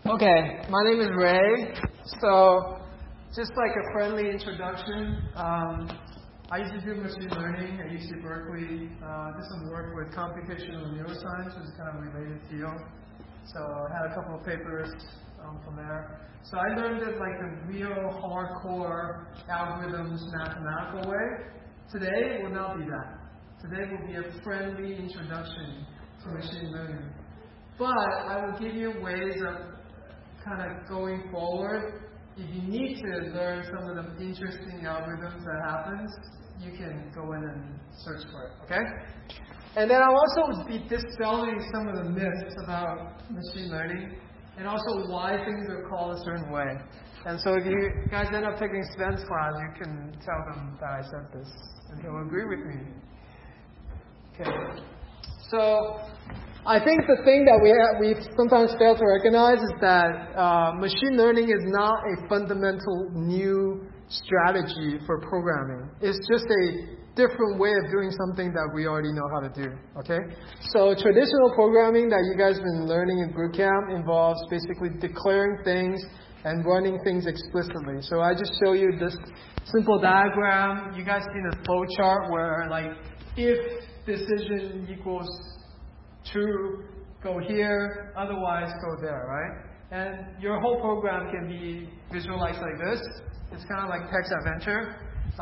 Okay, my name is Ray. So, just like a friendly introduction, I used to do machine learning at UC Berkeley. Did some work with computational neuroscience, which is kind of a related field. So, I had a couple of papers from there. So, I learned it like the real hardcore algorithms mathematical way. Today, it will not be that. Today will be a friendly introduction to machine learning. But I will give you ways of kind of going forward. If you need to learn some of the interesting algorithms that happens, you can go in and search for it, okay? And then I'll also be dispelling some of the myths about machine learning and also why things are called a certain way. And so if you guys end up taking Sven's class, you can tell them that I said this, and he'll agree with me. Okay. So I think the thing that we sometimes fail to recognize is that machine learning is not a fundamental new strategy for programming. It's just a different way of doing something that we already know how to do. Okay? So traditional programming that you guys have been learning in boot camp involves basically declaring things and running things explicitly. So I just show you this simple diagram. You guys see the flow chart where like if decision equals true, go here, otherwise go there, right? And your whole program can be visualized like this. It's kind of like text adventure.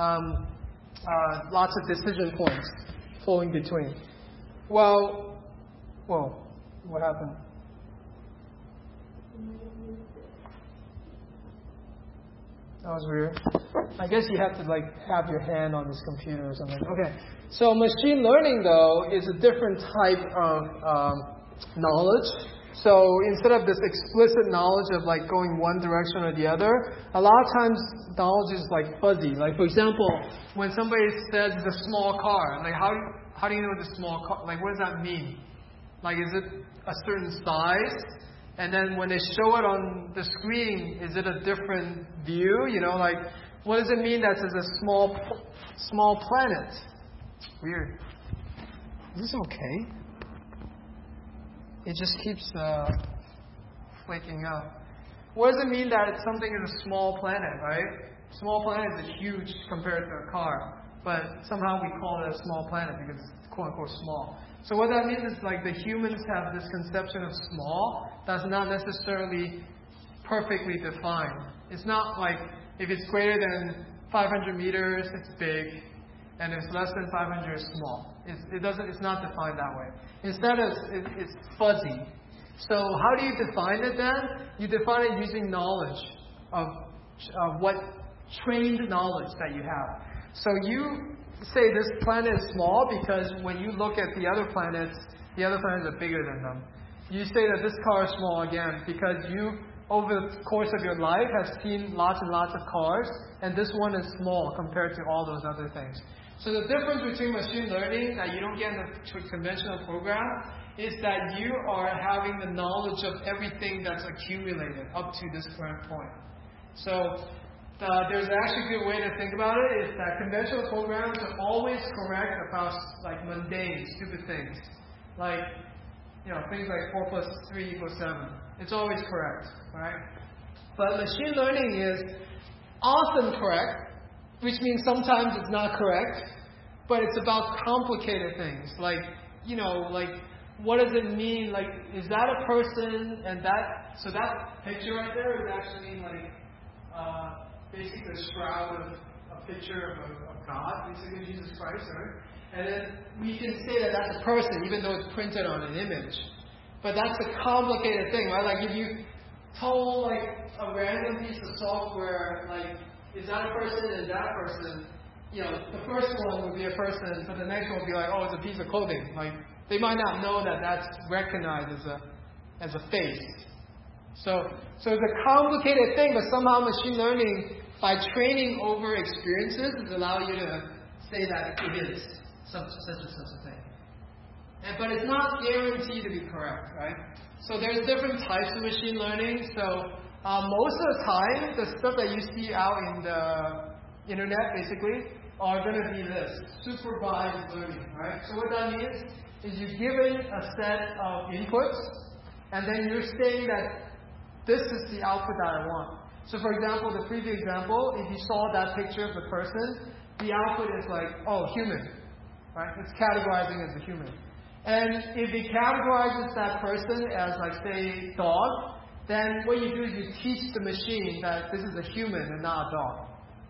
Lots of decision points flowing between. Well, whoa, what happened? That was weird. I guess you have to like have your hand on this computer or something. Okay. So machine learning though is a different type of knowledge. So instead of this explicit knowledge of like going one direction or the other, a lot of times knowledge is like fuzzy. Like for example, when somebody says it's a small car, like how do you know it's a small car? Like what does that mean? Like is it a certain size? And then when they show it on the screen, is it a different view? You know, like what does it mean that it's a small planet? Weird. Is this okay? It just keeps flaking out. What does it mean that something is a small planet, right? Small planet is huge compared to a car, but somehow we call it a small planet because it's quote unquote small. So what that means is like the humans have this conception of small that's not necessarily perfectly defined. It's not like if it's greater than 500 meters, it's big, and if it's less than 500, it's small. It's not defined that way. Instead, it's fuzzy. So how do you define it then? You define it using knowledge of what trained knowledge that you have. So you say this planet is small because when you look at the other planets are bigger than them. You say that this car is small again because you, over the course of your life, have seen lots and lots of cars, and this one is small compared to all those other things. So the difference between machine learning that you don't get in a conventional program is that you are having the knowledge of everything that's accumulated up to this current point. So there's actually a good way to think about it is that conventional programs are always correct about like mundane, stupid things. Like, you know, things like 4 plus 3 equals 7. It's always correct, right? But machine learning is often correct, which means sometimes it's not correct, but it's about complicated things. Like, you know, like what does it mean? Like, is that a person? And so that picture right there is actually like basically a shroud of a picture of God, basically Jesus Christ, right? And then we can say that that's a person, even though it's printed on an image. But that's a complicated thing, right? Like if you told like a random piece of software, like, is that a person? Is that a person? You know, the first one would be a person, but the next one would be like, oh, it's a piece of clothing. Like they might not know that that's recognized as a face. So it's a complicated thing, but somehow machine learning, by training over experiences, will allow you to say that it is such a thing. But it's not guaranteed to be correct, right? So there's different types of machine learning. So most of the time, the stuff that you see out in the internet, basically, are going to be this, supervised learning, right? So what that means is you're given a set of inputs, and then you're saying that this is the output that I want. So for example, the preview example, if you saw that picture of the person, the output is like, oh, human. Right? It's categorizing as a human. And if it categorizes that person as, like, say, dog, then what you do is you teach the machine that this is a human and not a dog.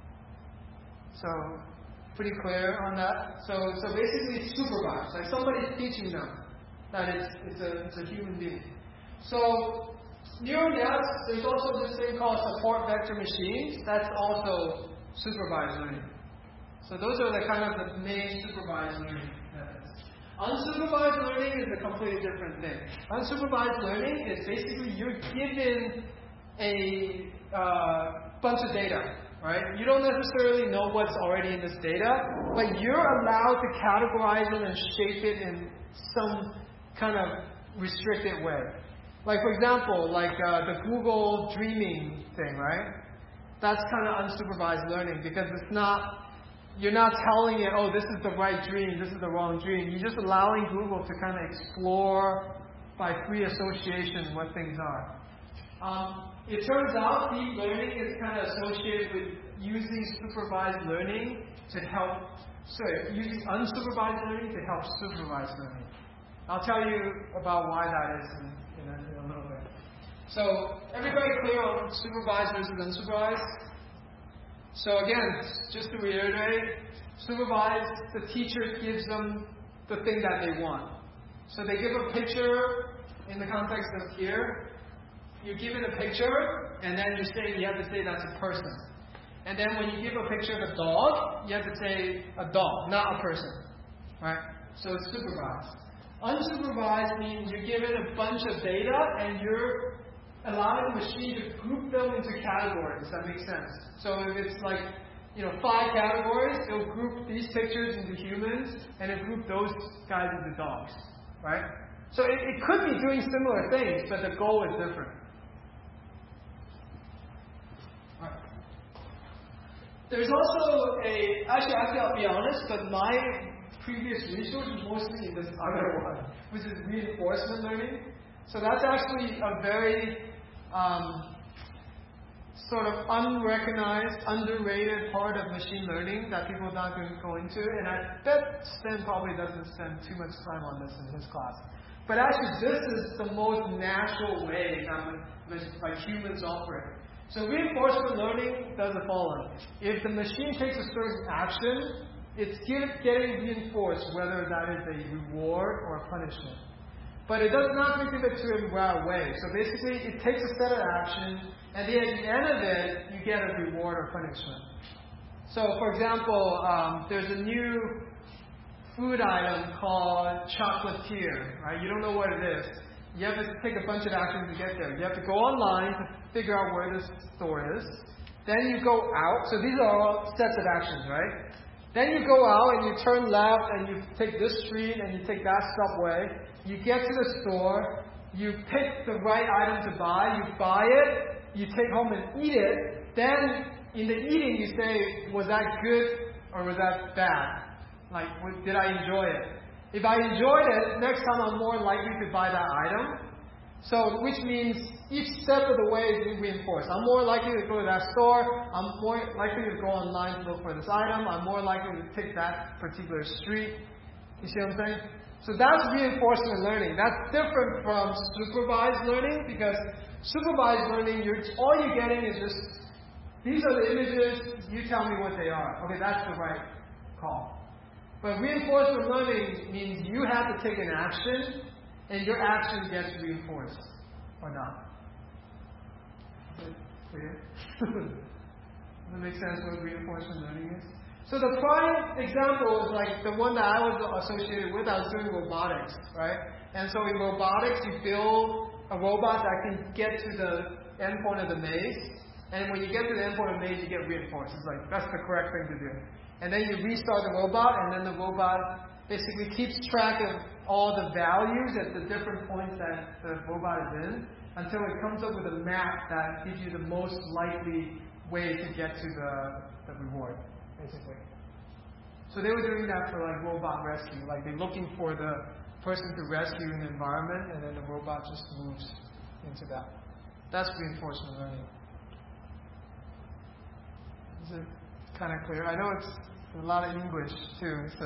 So, pretty clear on that? So basically it's supervised. Like somebody's teaching them that it's a human being. So, neural nets, there's also this thing called support vector machines. That's also supervised learning. So those are the kind of the main supervised learning methods. Unsupervised learning is a completely different thing. Unsupervised learning is basically you're given a bunch of data, right? You don't necessarily know what's already in this data, but you're allowed to categorize it and shape it in some kind of restricted way. Like for example, like the Google Dreaming thing, right? That's kind of unsupervised learning because it's not. You're not telling it, oh, this is the right dream, this is the wrong dream. You're just allowing Google to kind of explore by free association what things are. It turns out deep learning is kind of associated with using supervised learning to help, using unsupervised learning to help supervised learning. I'll tell you about why that is in a little bit. So, everybody clear on supervised versus unsupervised? So again, just to reiterate, supervised, the teacher gives them the thing that they want. So they give a picture in the context of here. You give it a picture, and then you have to say that's a person. And then when you give a picture of a dog, you have to say a dog, not a person. Right? So it's supervised. Unsupervised means you give it a bunch of data, and you're allowing the machine to group them into categories. That makes sense. So if it's like, 5 categories, it'll group these pictures into humans, and it'll group those guys into dogs. Right? So it could be doing similar things, but the goal is different. Right. There's also actually I'll be honest, but my previous research was mostly in this other one, which is reinforcement learning. So that's actually a very sort of unrecognized, underrated part of machine learning that people are not going to go into. And I bet Sven probably doesn't spend too much time on this in his class. But actually, this is the most natural way that humans operate. So reinforcement learning does the following. If the machine takes a certain action, it's getting reinforced, whether that is a reward or a punishment. But it does not give it to him right away. So basically, it takes a set of actions, and then at the end of it, you get a reward or punishment. So, for example, there's a new food item called chocolatier, right? You don't know what it is. You have to take a bunch of actions to get there. You have to go online to figure out where this store is. Then you go out. So these are all sets of actions, right? Then you go out and you turn left and you take this street and you take that subway. You get to the store. You pick the right item to buy. You buy it. You take home and eat it. Then in the eating you say, was that good or was that bad? Like, did I enjoy it? If I enjoyed it, next time I'm more likely to buy that item. So, which means each step of the way is reinforced. I'm more likely to go to that store. I'm more likely to go online to look for this item. I'm more likely to pick that particular street. You see what I'm saying? So that's reinforcement learning. That's different from supervised learning because supervised learning, all you're getting is just, these are the images, you tell me what they are. Okay, that's the right call. But reinforcement learning means you have to take an action, and your action gets reinforced, or not. Is it clear? Does that make sense what reinforcement learning is? So the prime example is like the one that I was associated with. I was doing robotics, right? And so in robotics, you build a robot that can get to the endpoint of the maze. And when you get to the endpoint of the maze, you get reinforced. It's like, that's the correct thing to do. And then you restart the robot, and then the robot basically keeps track of all the values at the different points that the robot is in until it comes up with a map that gives you the most likely way to get to the reward, basically. So they were doing that for like robot rescue. Like they're looking for the person to rescue in the environment, and then the robot just moves into that. That's reinforcement learning. Is it kind of clear? I know it's a lot of English too, so.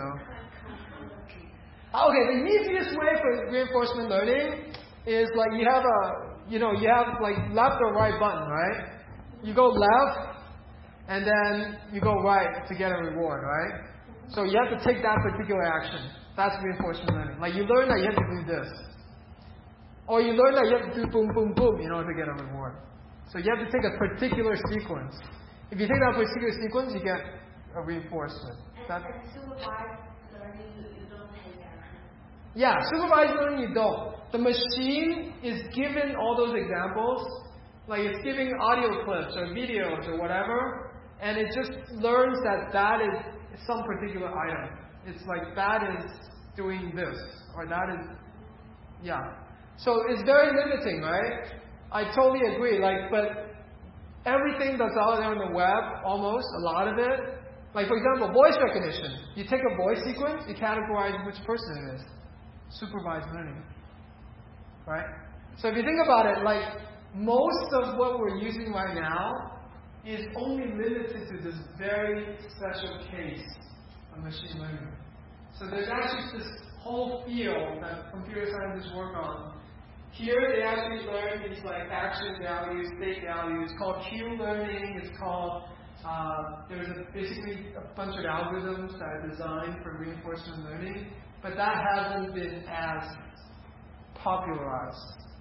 Okay, the easiest way for reinforcement learning is like you have like left or right button, right? You go left, and then you go right to get a reward, right? So you have to take that particular action. That's reinforcement learning. Like you learn that you have to do this. Or you learn that you have to do boom, boom, boom in order to get a reward. So you have to take a particular sequence. If you take that particular sequence, you get a reinforcement. And supervised learning, you don't take action. Yeah, supervised learning you don't. The machine is given all those examples, like it's giving audio clips or videos or whatever, and it just learns that is some particular item. It's like that is doing this, or that is, yeah. So it's very limiting, right? I totally agree. Like, but everything that's out there on the web, almost a lot of it, like for example, voice recognition. You take a voice sequence, you categorize which person it is. Supervised learning, right? So if you think about it, like most of what we're using right now is only limited to this very special case of machine learning. So there's actually this whole field that computer scientists work on. Here they actually learn these like action values, state values, called Q learning. It's called, there's basically a bunch of algorithms that are designed for reinforcement learning, but that hasn't been as popularized.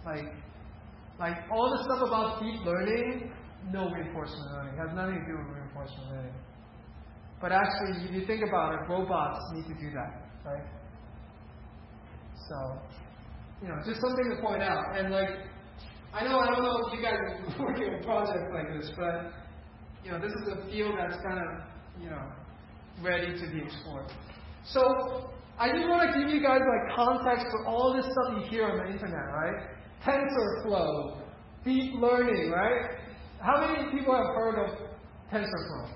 Like all the stuff about deep learning, no reinforcement learning, has nothing to do with reinforcement learning. But actually, if you think about it, robots need to do that, right? So, just something to point out. And like, I don't know if you guys are working on projects like this, but this is a field that's kind of, ready to be explored. So, I just want to give you guys like context for all this stuff you hear on the internet, right? TensorFlow, deep learning, right? How many people have heard of TensorFlow?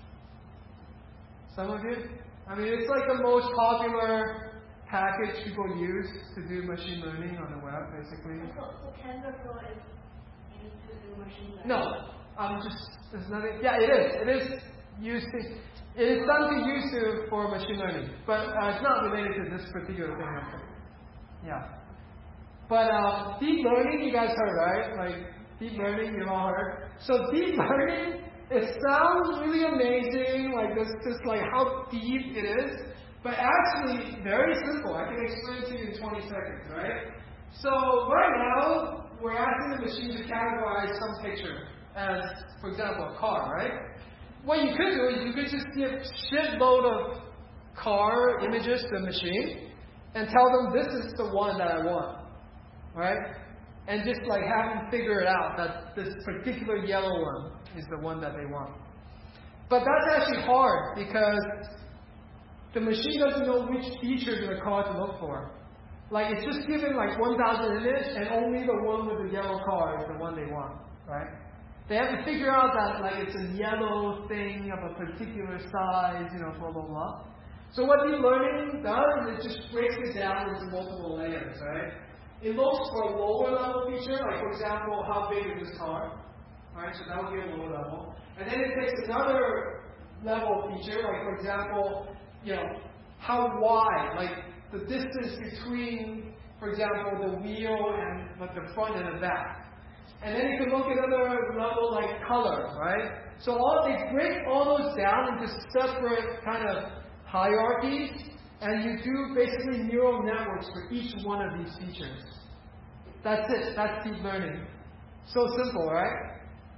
Some of you? I mean, it's like the most popular package people use to do machine learning on the web, basically. So TensorFlow is used to do machine learning? No, there's nothing. Yeah, it is. It is used to. It is something used to for machine learning, but it's not related to this particular thing. Yeah. But deep learning, you guys heard, right? Like deep learning, you've all heard. So deep learning, it sounds really amazing, like this, just like how deep it is. But actually, very simple. I can explain to you in 20 seconds, right? So right now, we're asking the machine to categorize some picture as, for example, a car, right? What you could do is you could just give shitload of car images to the machine and tell them this is the one that I want, right? And just like have them figure it out that this particular yellow one is the one that they want. But that's actually hard because the machine doesn't know which features in the car to look for. Like it's just given like 1,000 images and only the one with the yellow car is the one they want, right? They have to figure out that like it's a yellow thing of a particular size, blah, blah, blah. So what deep learning does is it just breaks it down into multiple layers, right? It looks for a lower level feature, like for example, how big is this car? Right, so that would be a lower level. And then it takes another level feature, like for example, how wide, like the distance between, for example, the wheel and like the front and the back. And then you can look at another level like color, right? So they break all those down into separate kind of hierarchies, and you do basically neural networks for each one of these features. That's it. That's deep learning. So simple, right?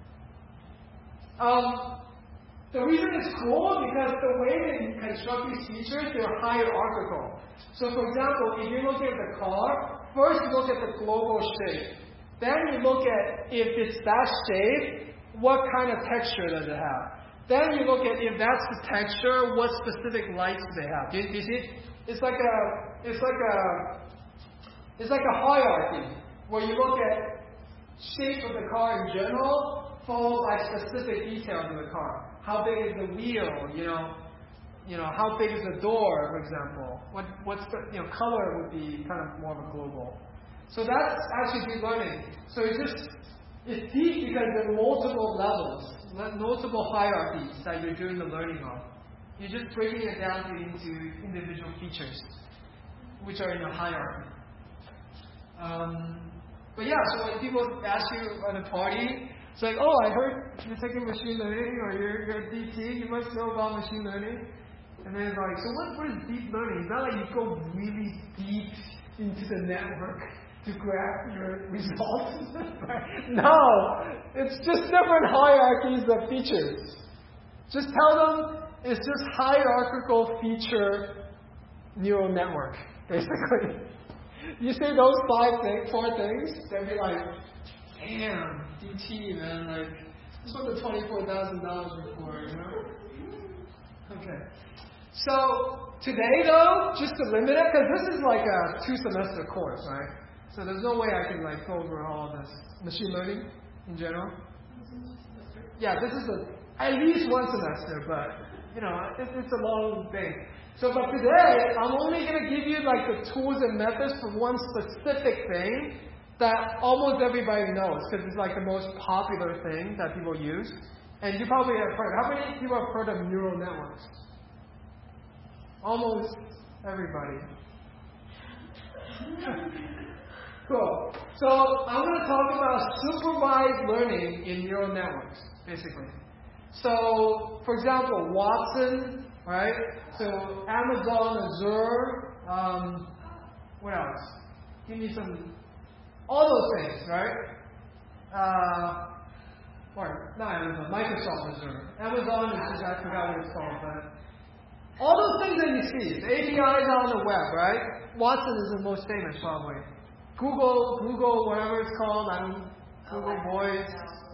The reason it's cool because the way they construct these features, they're hierarchical. So for example, if you're looking at the car, first you look at the global shape. Then you look at if it's that shape, what kind of texture does it have? Then you look at if that's the texture, what specific lights do they have? Do you see? It's like a hierarchy where you look at shape of the car in general, followed by specific details of the car. How big is the wheel? How big is the door, for example? What's the color would be kind of more of a global. So that's actually deep learning. So it's just It's deep because there are multiple levels, multiple hierarchies that you're doing the learning on. You're just breaking it down into individual features, which are in a hierarchy. But yeah, so when people ask you at a party, it's like, oh, I heard you're taking machine learning, or you're a DT, you must know about machine learning. And then it's like, so what is deep learning? It's not like you go really deep into the network to grab your results. No, it's just different hierarchies of features. Just tell them it's just hierarchical feature neural network, basically. You say those four things, they'll be like, damn, DT, man, like, this was the $24,000 report, you know? Okay. So, today though, just to limit it, because this is like a 2-semester course, right? So there's no way I can like go over all this machine learning in general. Yeah, this is at least 1 semester, but you know, it's a long thing. So, but today, I'm only going to give you like the tools and methods for one specific thing that almost everybody knows, because it's like the most popular thing that people use. And you probably have heard. How many people have heard of neural networks? Almost everybody. Cool. So, I'm going to talk about supervised learning in neural networks, basically. So, for example, Watson, right? So, Amazon, Azure, what else? Give me some, all those things, right? Or, not Amazon, Microsoft Azure. Amazon is just, I forgot what it's called, but all those things that you see, the APIs on the web, right? Watson is the most famous, probably. Google, whatever it's called, Google Voice.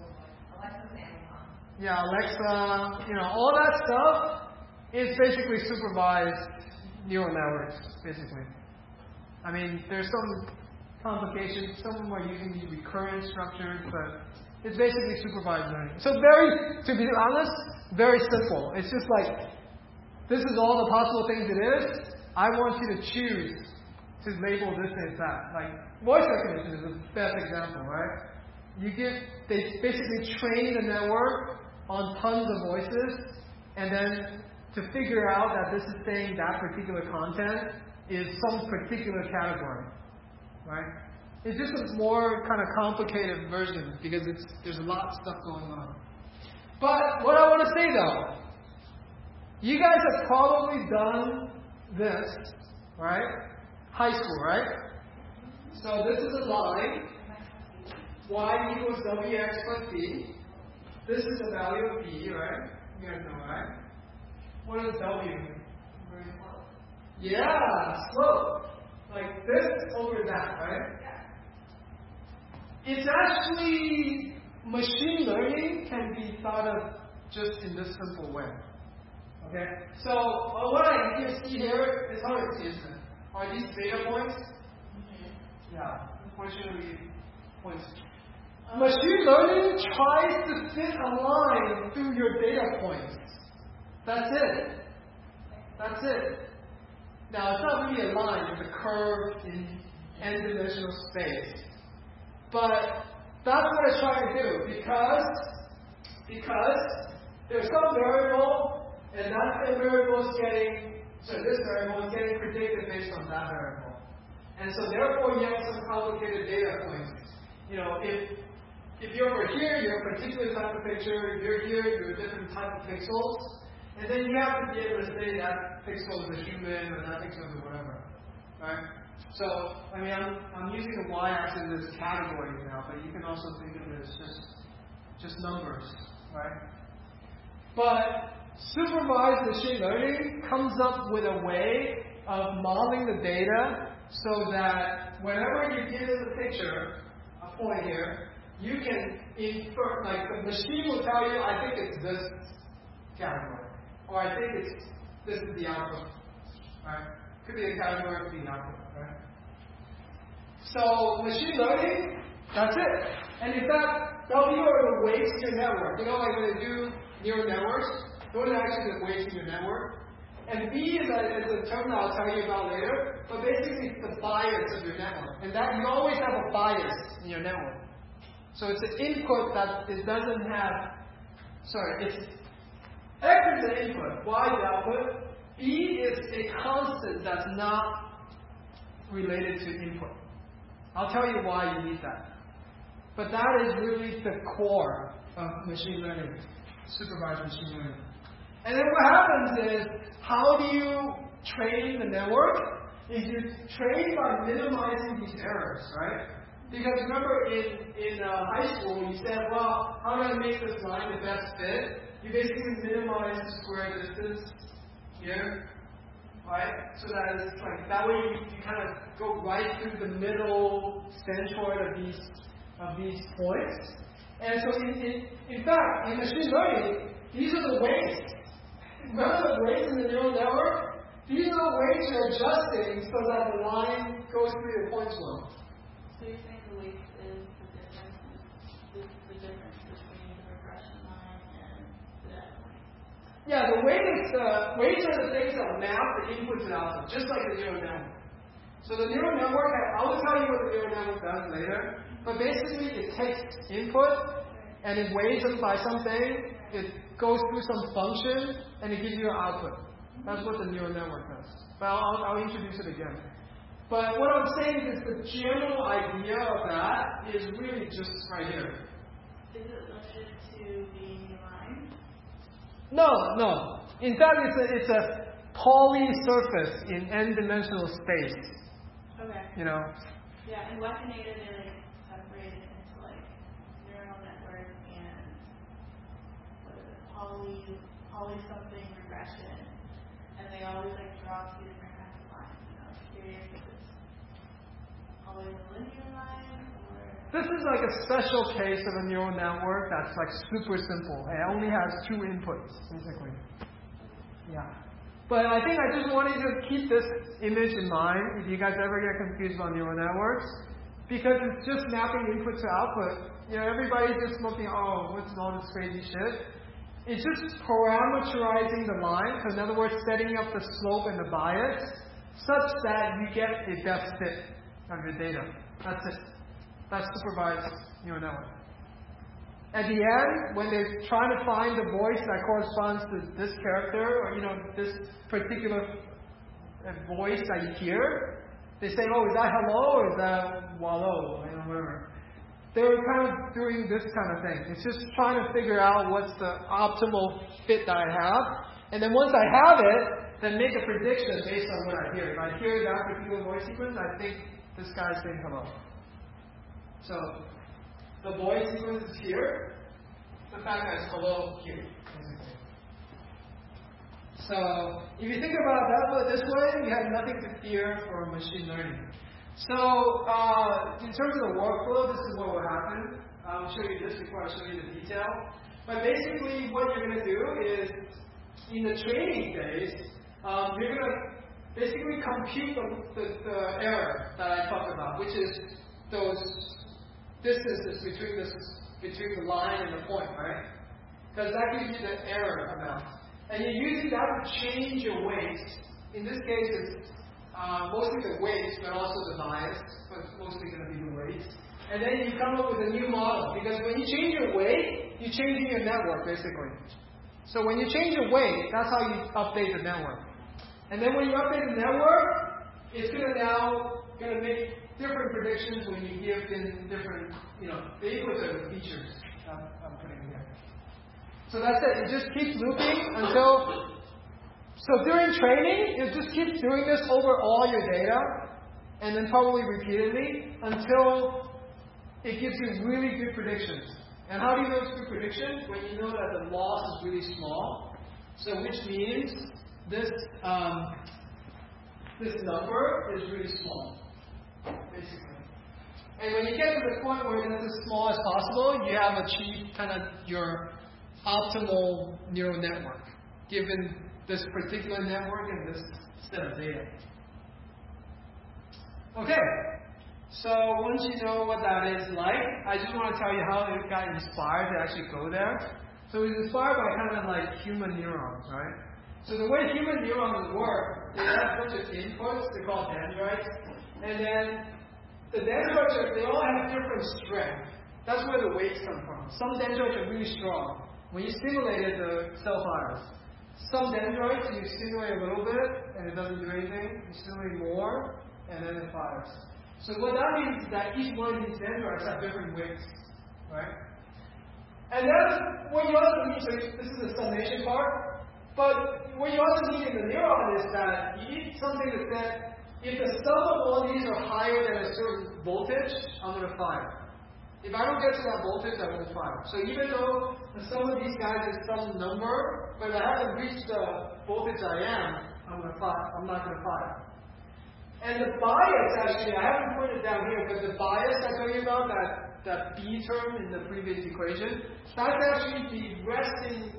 Yeah, Alexa, you know, all that stuff is basically supervised neural networks, basically. I mean, there's some complications. Some of them are using these recurrent structures, but it's basically supervised learning. So to be honest, very simple. It's just like, this is all the possible things it is. I want you to choose to label this as that. Like, voice recognition is the best example, right? They basically train the network on tons of voices, and then to figure out that this is saying that particular content is some particular category, right? It's just a more kind of complicated version because there's a lot of stuff going on. But what I want to say though, you guys have probably done this, right? High school, right? So this is a line, y equals wx plus b. This is the value of b, right? You guys know, right? What is w? Yeah, slope. Like this over that, right? It's actually, machine learning can be thought of just in this simple way. Okay? So, what I can see here is how it is. Are these data points? Mm-hmm. Yeah, unfortunately, points. Machine learning tries to fit a line through your data points. That's it. That's it. Now, it's not really a line, it's a curve in n-dimensional space. But that's what it's trying to do, because there's some variable, and that variable is this variable is getting predicted based on that variable. And so therefore you have some complicated data points. You know, if you're over here, you're a particular type of picture. If you're here, you're a different type of pixels. And then you have to be able to say that pixel is a human or that pixel is a whatever. Right? So, I mean, I'm using the y-axis as categories now, but you can also think of it as just numbers, right? But supervised machine learning comes up with a way of modeling the data so that whenever you give it a picture, a point here, you can infer, like the machine will tell you, I think it's this category, or I think this is the output, right? Could be a category, could be an output, right? So machine learning, that's it. And in fact, W are the weights in your network. You know, like when they do neural networks, those are actually the weights in your network. And B is a term that I'll tell you about later, but basically it's the bias of your network. And that you always have a bias in your network. So it's an input that it doesn't have, it's X is the input, Y is the output, B is a constant that's not related to input. I'll tell you why you need that. But that is really the core of machine learning, supervised machine learning. And then what happens is, how do you train the network? Is you train by minimizing these errors, right? Because remember in high school, you said, well, how do I make this line the best fit? You basically minimize the square distance here, right? So that it's like, that way you kind of go right through the middle centroid of these points. And so in fact, in machine learning, these are the weights. Remember the weights in the neural network? These are the weights you're adjusting so that the line goes through your points well. So you're saying the weight is the difference between the regression line and the data line? Yeah, the weights are the things that map the input to the output, just like the neural network. So the neural network, I will tell you what the neural network does later, but basically it takes input and it weighs them by something, it goes through some function, and it gives you an output. That's what the neural network does. But I'll introduce it again. But what I'm saying is the general idea of that is really just right here. Is it limited to being line? No. In fact, it's a Pauli surface in n-dimensional space. Okay. You know. Yeah, and Wekinator, they separated into neural network and what is it, poly something regression, and they always draw two different kinds of lines. I was curious if it's always a linear line or. This is like a special case of a neural network that's super simple. It only has two inputs, basically. Yeah. But I think I just wanted to keep this image in mind if you guys ever get confused about neural networks, because it's just mapping input to output. Everybody's just looking, what's all this crazy shit? It's just parameterizing the line, so in other words, setting up the slope and the bias such that you get a best fit of your data. That's it. That's supervised neural network. At the end, when they're trying to find the voice that corresponds to this character, or this particular voice that you hear, they say, is that hello or is that wallow? Whatever. They're kind of doing this kind of thing. It's just trying to figure out what's the optimal fit that I have. And then once I have it, then make a prediction based on what I hear. If I hear that particular voice sequence, I think this guy's saying hello. So the voice sequence is here. The fact that it's hello here. So if you think about that this way, you have nothing to fear for machine learning. So in terms of the workflow, this is what will happen. I'll show you this before I show you the detail. But basically what you're going to do is, in the training phase, you're going to basically compute the error that I talked about, which is those distances between the line and the point, right? Because that gives you the error amount. And you're using that to change your weights. In this case, it's mostly the weights, but also the bias, but it's mostly going to be the weights. And then you come up with a new model, because when you change your weight, you're changing your network, basically. So when you change your weight, that's how you update the network. And then when you update the network, it's going to make different predictions when you give in different, the inputs are the features I'm putting here. So that's it. It just keeps looping until. So during training, it just keeps doing this over all your data, and then probably repeatedly until it gives you really good predictions. And how do you know it's good predictions? When you know that the loss is really small. So which means this number is really small, basically. And when you get to the point where it's as small as possible, you have achieved kind of your optimal neural network, given this particular network and this set of data. Okay, so once you know what that is like, I just want to tell you how it got inspired to actually go there. So it was inspired by kind of like human neurons, right? So the way human neurons work, they have a bunch of inputs, they're called dendrites, and then the dendrites, they all have different strength. That's where the weights come from. Some dendrites are really strong. When you stimulate it, the cell fires. Some dendrites, you stimulate a little bit, and it doesn't do anything. You stimulate more, and then it fires. So what that means is that each one of these dendrites have different weights, right? And then what you also need, so this is the summation part, but what you also need in the neuron is that you need something that says, if the sum of all these are higher than a certain voltage, I'm going to fire. If I don't get to that voltage, I won't fire. So even though the sum of these guys is some number, but if I haven't reached the voltage I am, I'm not going to fire. And the bias, actually, I haven't put it down here, but the bias I told you about, that B term in the previous equation, that's actually the resting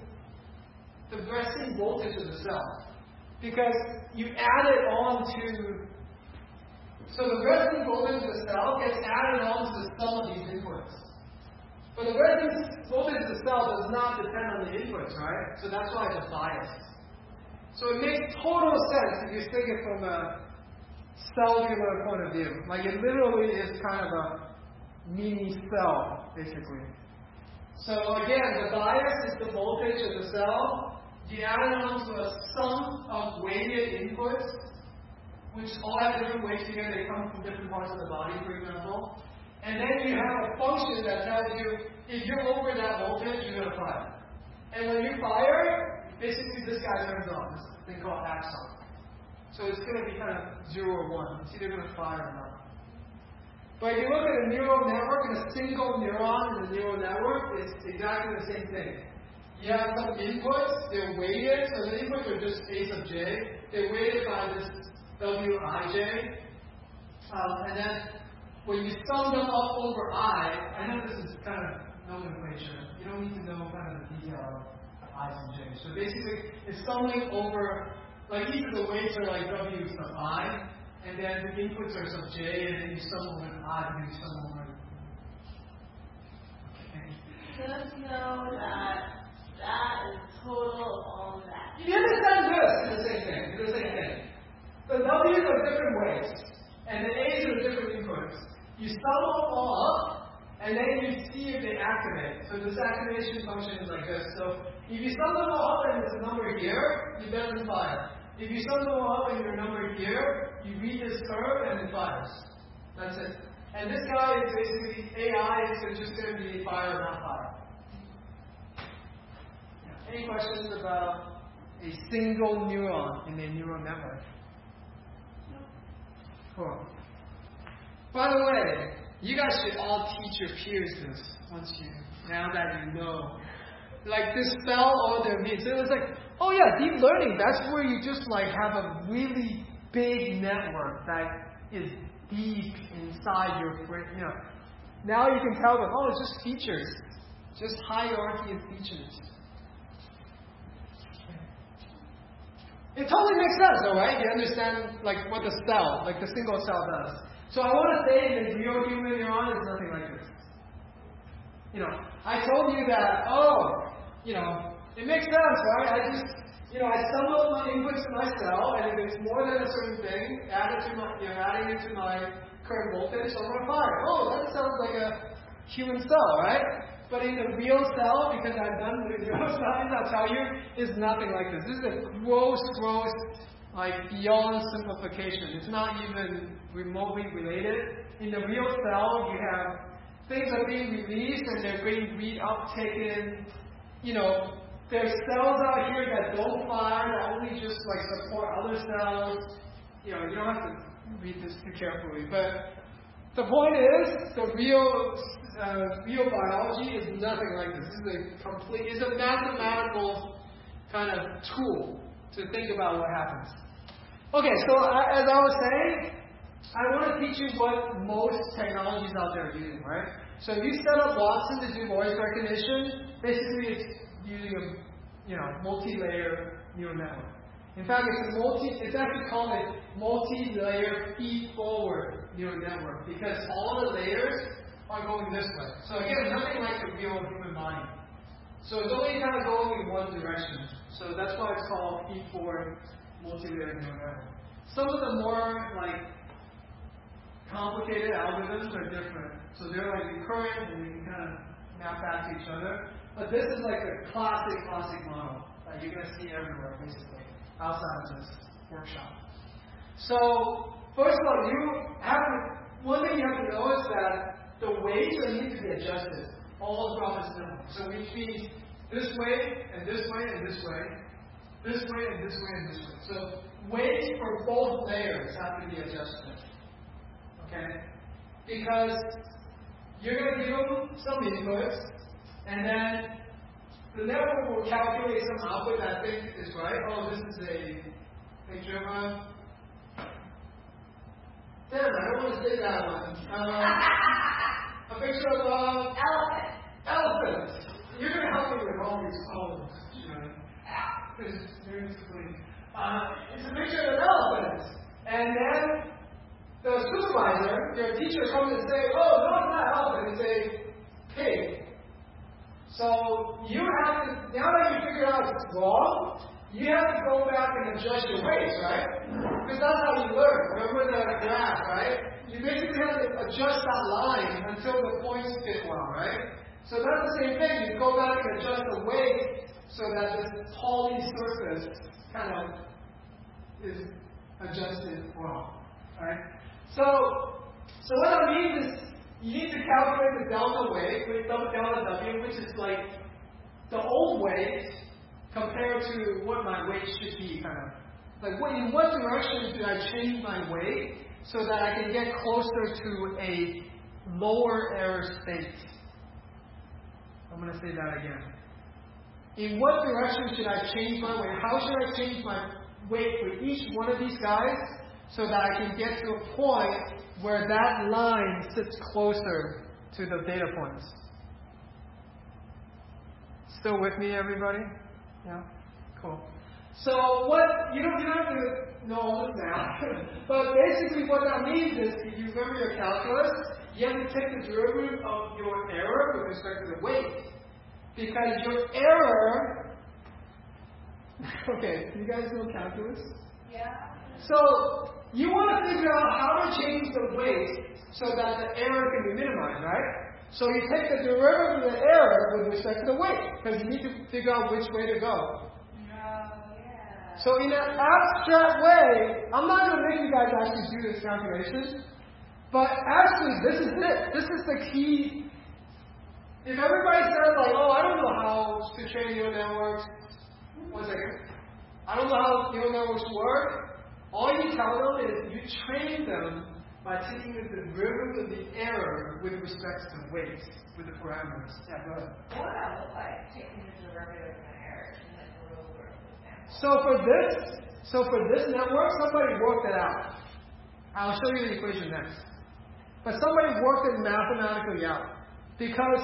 voltage of the cell. Because you add it on to, so the resting voltage of the cell gets added on to the sum of these inputs. But the resting voltage of the cell does not depend on the inputs, right? So that's why it's biased. So it makes total sense if you think it from a cellular point of view. Like it literally is kind of a mini cell, basically. So again, the bias is the voltage of the cell. You add it on to a sum of weighted inputs, which all have different weights here. They come from different parts of the body, for example. And then you have a function that tells you if you're over that voltage, you're going to fire. And when you fire, basically this guy turns on, this thing called axon. So it's going to be kind of 0 or 1. It's either going to fire or not. But if you look at a neural network, and a single neuron in a neural network, it's exactly the same thing. You have some inputs, they're weighted, so the inputs are just a sub j. They're weighted by this wij. And then when you sum them up over I know this is kind of nomenclature. You don't need to know kind of the detail of i's and j's. So basically, it's summing over, like each of the weights are like w sub I, and then the inputs are sub j, and then you sum over an I, and then you sum over. Okay. Just know that is total of all of that. You understand this? It's the same thing. It's the same thing. The w's are different weights, and the a's are different inputs. You sum them all up, and then you see if they activate. So this activation function is like this. So if you sum them all up and there's a number here, you doesn't fire. If you sum them all up and your number here, you read this curve and it fires. That's it. And this guy is basically AI, so just going to be fire or not fire. Yeah. Any questions about a single neuron in a neural network? Cool. By the way, you guys should all teach your peers this now that you know. Like this spell all their means. So it was like, oh yeah, deep learning, that's where you just like have a really big network that is deep inside your brain. You know. Now you can tell them, oh, it's just features. Just hierarchy of features. It totally makes sense though, right? You understand like what the cell, like the single cell does. So I want to say that real human neuron is nothing like this. You know, I told you that, it makes sense, right? I sum up my inputs to my cell, and if it's more than a certain thing, adding it to my current voltage, so I'm going to fire. Oh, that sounds like a human cell, right? But in the real cell, because I've done the real studies, I'll tell you, is nothing like this. This is a gross, like beyond simplification. It's not even remotely related. In the real cell, you have things are being released and they're being reuptaken. There's cells out here that don't fire, that only just like support other cells. You don't have to read this too carefully. But the point is, the real biology is nothing like this. This is a mathematical kind of tool to think about what happens. Okay, so as I was saying, I want to teach you what most technologies out there are using, right? So if you set up Watson to do voice recognition, basically it's using a multi-layer neural network. In fact, it's actually called a multi-layer feed-forward neural network because all the layers are going this way. So again, nothing like the real human body. So it's only kind of going in one direction. So that's why it's called feed-forward multi-layer neural network. Some of the more complicated algorithms are different. So they're like recurrent and you can kind of map back to each other. But this is like a classic model that you're going to see everywhere, basically, outside of this workshop. So, first of all, one thing you have to know is that the weights need to be adjusted all throughout this network. So which means this way, and this way, and this way, this way, and this way, and this way. So weights for both layers have to be adjusted. Okay? Because you're going to give them some inputs, and then the network will calculate some output that I think is right. Oh, this is a picture of a... Damn, I don't want to say that one. A picture of a... Elephant. You're going to help me with all these colors. Because basically, it's a picture of an elephant. And then the supervisor, your teacher, comes and says, oh, no, it's not an elephant, it's a pig. So you have to, now that you figure out it's wrong, you have to go back and adjust your weights, right? Because that's how you learn. Remember the graph, right? You basically have to adjust that line until the points fit well, right? So that's the same thing. You go back and adjust the weight so that this poly surface kind of is adjusted well, right? So what that means is you need to calculate the delta weight with delta W, which is like the old weight compared to what my weight should be, kind of. Like, in what direction should I change my weight so that I can get closer to a lower error state? I'm going to say that again. In what direction should I change my weight? How should I change my weight for each one of these guys so that I can get to a point where that line sits closer to the data points? Still with me, everybody? Yeah? Cool. So you don't have to know all this now, but basically what that means is, if you remember your calculus, you have to take the derivative of your error with respect to the weight. Because your error... Okay, you guys know calculus? Yeah. So you want to figure out how to change the weight so that the error can be minimized, right? So you take the derivative of the error with respect to the weight, because you need to figure out which way to go. So in an abstract way, I'm not going to make you guys actually do this calculation, but actually this is it. This is the key. If everybody says like, oh, I don't know how to train neural networks, one second. I don't know how neural networks work. All you tell them is you train them by taking the derivative of the error with respect to weight, with the parameters. Yeah, go ahead. What would that look like, taking the derivative of an error in the derivative of the sample? So for this network, somebody worked it out. I'll show you the equation next. But somebody worked it mathematically out. Because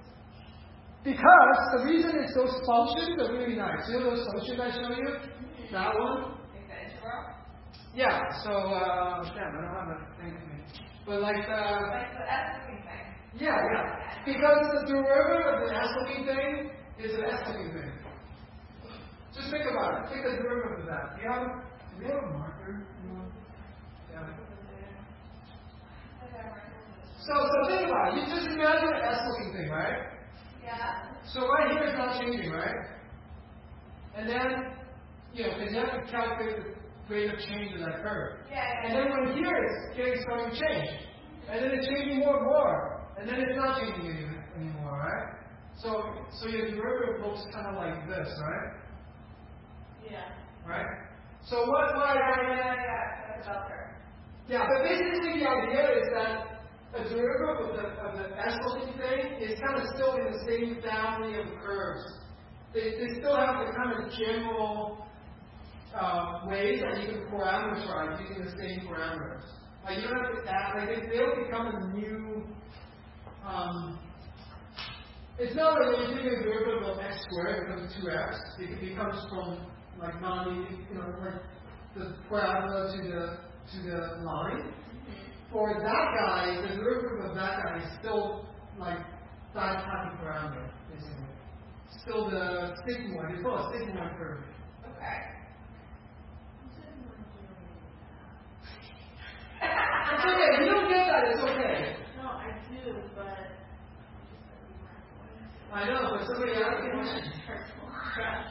the reason is those functions are really nice. You know those functions I showed you? That one? Like the integral? Yeah, so, damn, I don't have a thing with me. But like the S-looking thing. Yeah. Because the derivative of the S-looking thing is an S-looking thing. Just think about it. Take the derivative of that. Do we have a marker? Yeah. So think about it. You just imagine an S-looking thing, right? Yeah. So right here is not changing, right? And then, because you have to calculate the rate of change of that curve. Yeah. And then when here it's starting to change. And then it's changing more and more. And then it's not changing anymore, right? So your derivative looks kind of like this, right? Yeah. Right? So what That's about her. Yeah, but basically the idea is that a derivative of the S-looking thing is kind of still in the same family of curves. They still have the kind of general ways that you can parameterize using the same parameters. Like you don't have to add, like they don't become a new. It's not like when you take a derivative of x squared, it becomes 2x. It becomes from like like the parabola to the line. For that guy, the derivative of that guy is still like that type of parameter, basically. Still the sigmoid. It's called a sigmoid curve. Okay. It's okay. You don't get it's okay. No, I do, but I know, but somebody else can. personal crush.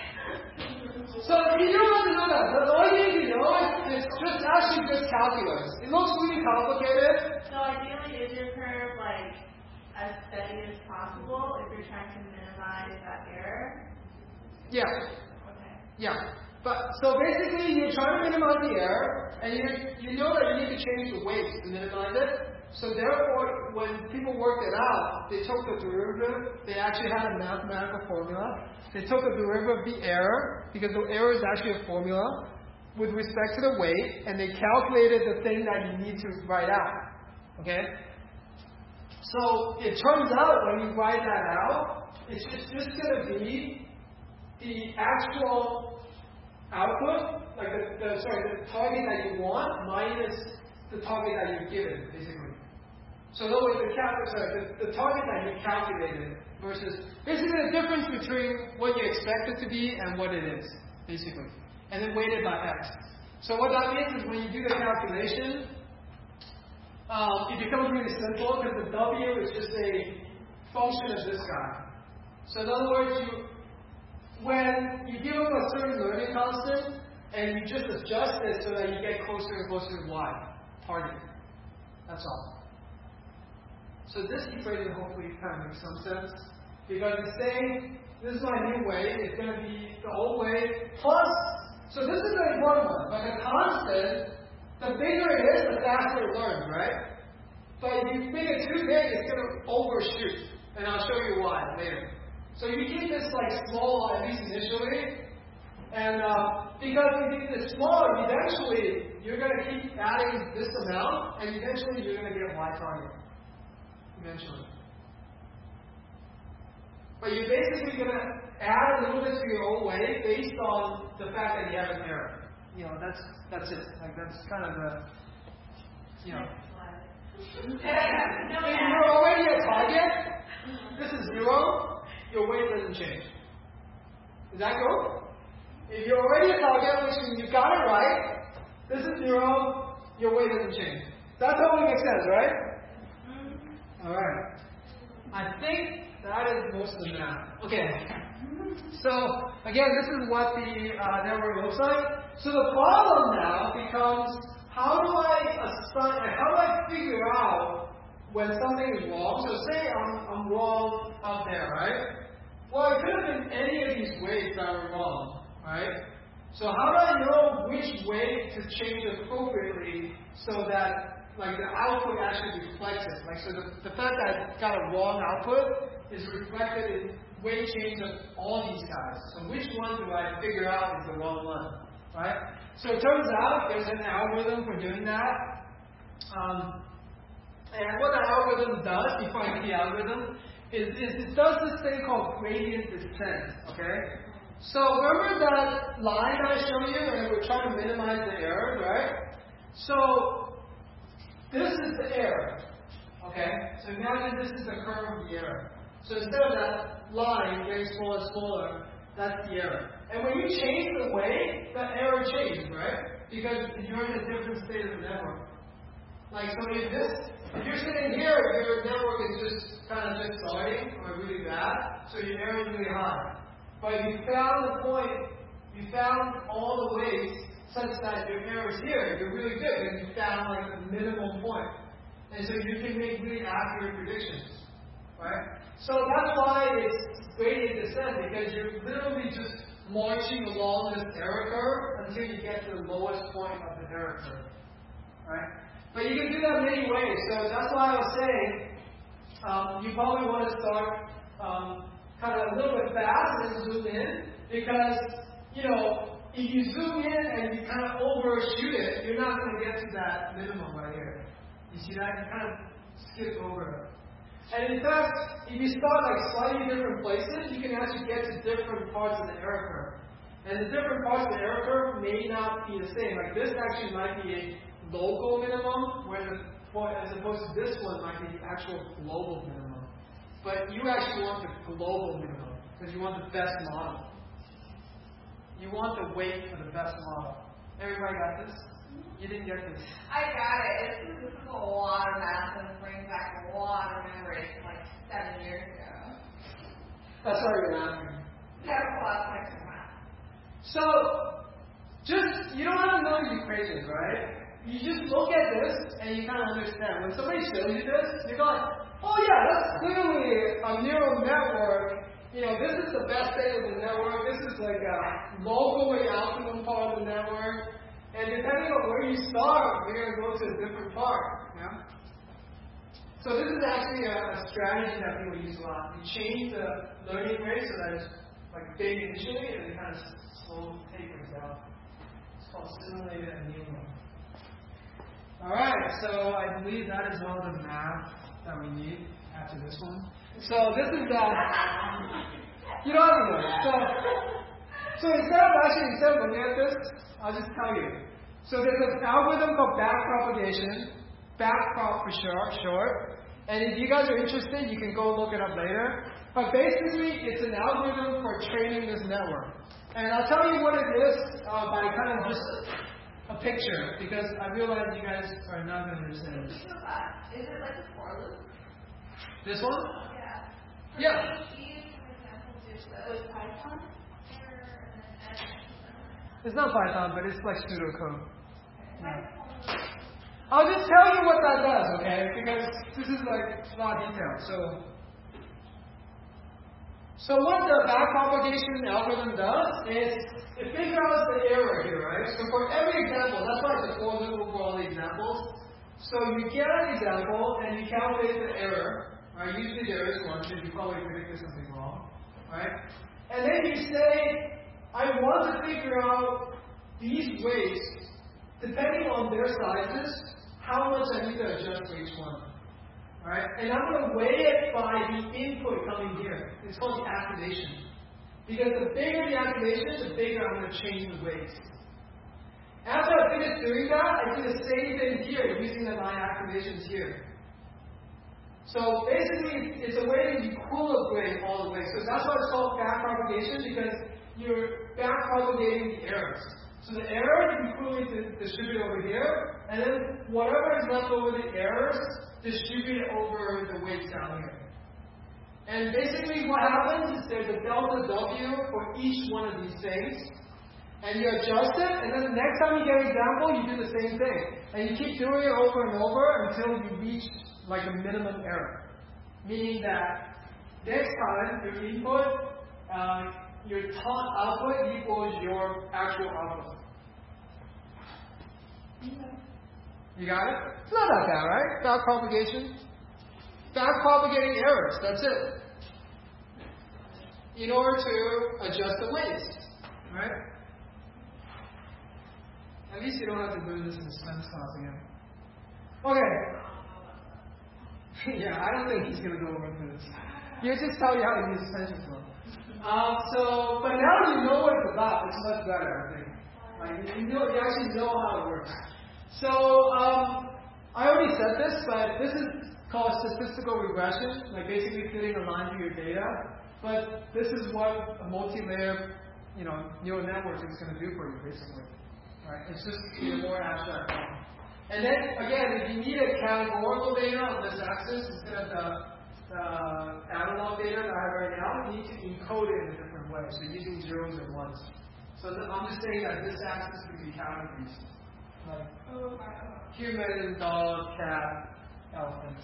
So you don't have to know that. All you need to know is just actually just calculus. It looks really complicated. So ideally, is your curve like as steady as possible if you're trying to minimize that error? Yeah. Okay. Yeah. But so basically, you're trying to minimize the error, and you know that you need to change the weights to minimize it. So therefore, when people worked it out, they took the derivative. They actually had a mathematical formula. They took the derivative of the error, because the error is actually a formula with respect to the weight, and they calculated the thing that you need to write out. Okay? So it turns out when you write that out, it's just going to be the actual output, like the target that you want minus the target that you've given, basically. So in other words, the target that you calculated versus basically the difference between what you expect it to be and what it is, basically. And then weighted by x. So what that means is when you do the calculation, it becomes really simple because the w is just a function of this guy. So in other words, when you give them a certain learning constant and you just adjust it so that you get closer and closer to y, target. That's all. So this equation hopefully kind of makes some sense. Because it's saying, this is my new way, it's going to be the old way, plus, so this is the important one, but the constant, the bigger it is, the faster it learns, right? But if you make it too big, it's going to overshoot. And I'll show you why later. So you keep this like small, at least initially, and because if you keep it small, eventually you're going to keep adding this amount, and eventually you're going to get y target. Eventually. But you're basically going to add a little bit to your old way based on the fact that you have an error. You know, that's it. Like that's kind of the, you know. If you're already at target, this is 0, your weight doesn't change. Is that cool? If you're already at target, which means you got it right, this is 0, your weight doesn't change. That totally makes sense, right? Alright. I think that is most of the math. Okay. So, again, this is what the network looks like. So the problem now becomes, how do I figure out when something is wrong? So say I'm wrong up there, right? Well, it could have been any of these weights that were wrong, right? So how do I know which weight to change appropriately so that like the output actually reflects it? Like so the fact that it's got a wrong output is reflected in weight change of all these guys. So which one do I figure out is the wrong one, right? So it turns out there's an algorithm for doing that. And what the algorithm does, before I get the algorithm, is it does this thing called gradient descent, okay? So remember that line that I showed you, and we're trying to minimize the error, right? So this is the error, okay? So imagine this is the curve of the error. So instead of that line getting smaller and smaller, that's the error. And when you change the weight, the error changes, right? Because you're in a different state of the network. Like, so if you're sitting here, your network is just kind of just starting or really bad, so your error is really high. But if you found the point, you found all the ways such that your error is here, you're really good, and you found like the minimum point. And so you can make really accurate predictions, right? So that's why it's gradient descent, because you're literally just marching along this error curve until you get to the lowest point of the error curve, right? But you can do that many ways. So that's why I was saying you probably want to start kind of a little bit fast and then zoom in, because you know if you zoom in and you kind of overshoot it, you're not going to get to that minimum right here. You see that? You kind of skip over it. And in fact, if you start like slightly different places, you can actually get to different parts of the error curve. And the different parts of the error curve may not be the same. Like this actually might be a local minimum, as opposed to this one might be the actual global minimum. But you actually want the global minimum, because you want the best model. You want the weight for the best model. Everybody got this? You didn't get this. I got it. This is a lot of math and it brings back a lot of memories from like 7 years ago. That's why you're laughing. That was a lot of points of math. So, you don't have to know the equations, right? You just look at this and you kind of understand. When somebody shows you this, you're like, oh yeah, that's clearly a neural network. You know, this is the best thing of the network. This is like a locally optimum part of the network. And depending on where you start, you're going to go to a different part. Yeah? So this is actually a strategy that people use a lot. You change the learning rate so that it's like big initially and it kind of slow tapers down. It's called simulated annealing. Alright, so I believe that is all the math that we need after this one. So this is you don't have to know. So instead of looking at this, I'll just tell you. So there's an algorithm called backpropagation, backprop for short. And if you guys are interested, you can go look it up later. But basically, it's an algorithm for training this network. And I'll tell you what it is by kind of just a picture, because I realize you guys are not going to understand this. Is it like a for loop? This one? Yeah. Yeah. With Python? It's not Python, but it's like pseudocode. Yeah. I'll just tell you what that does, okay? Because this is like a lot of detail. So what the backpropagation algorithm does is it figures out the error here, right? So for every example, that's why it's a for loop over all the examples. So you get an example and you calculate the error, right? Usually there is one, because you probably predicted something wrong, right? And then you say, I want to figure out these weights, depending on their sizes, how much I need to adjust for each one. Right? And I'm going to weigh it by the input coming here. It's called the activation. Because the bigger the activation, the bigger I'm going to change the weights. After I finish doing that, I do the same thing here, using the line activations here. So basically, it's a way to equilibrate all the way. So that's why it's called backpropagation, because you're backpropagating the errors. So the error you equally distribute over here, and then whatever is left over the errors, distribute it over the weights down here. And basically what happens is there's a delta W for each one of these things, and you adjust it, and then the next time you get an example, you do the same thing. And you keep doing it over and over until you reach like a minimum error. Meaning that next time your input, your taught output equals your actual output. You got it? It's not that bad, right? Backpropagation. Backpropagating errors, that's it. In order to adjust the weights. Right? At least you don't have to do this in the science class again. Okay. Yeah, I don't think he's going to go over this. He'll just tell you how to use TensorFlow. But now you know what it's about. It's much better, I think. Like, you actually know how it works. So, I already said this, but this is called statistical regression, like basically fitting a line through your data. But this is what a multi-layer, neural network is going to do for you, basically. Right? It's just in a more abstract form. And then, again, if you need a categorical data on this axis instead of the analog data that I have right now, you need to encode it in a different way. So using zeros and ones. So I'm just saying that this axis could be categories. Like human, dog, cat, elephants.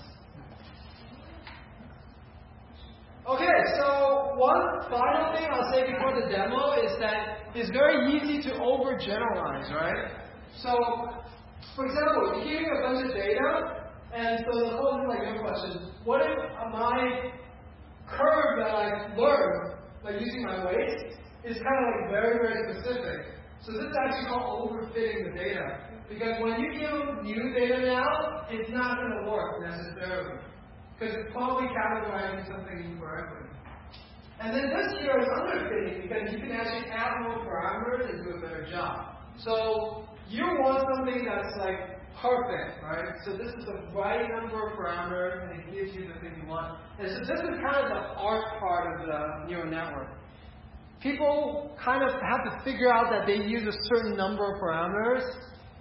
Okay, so one final thing I'll say before the demo is that it's very easy to overgeneralize, right? So, for example, you're giving a bunch of data, and so the whole thing, like your question, what if my curve that I learned, like using my weights, is kind of like very, very specific. So this is actually called overfitting the data. Because when you give new data now, it's not going to work necessarily. Because it's probably categorizing something incorrectly. And then this here is underfitting because you can actually add more parameters and do a better job. So you want something that's like perfect, right? So this is the right number of parameters and it gives you the thing you want. And so this is kind of the art part of the neural network. People kind of have to figure out that they use a certain number of parameters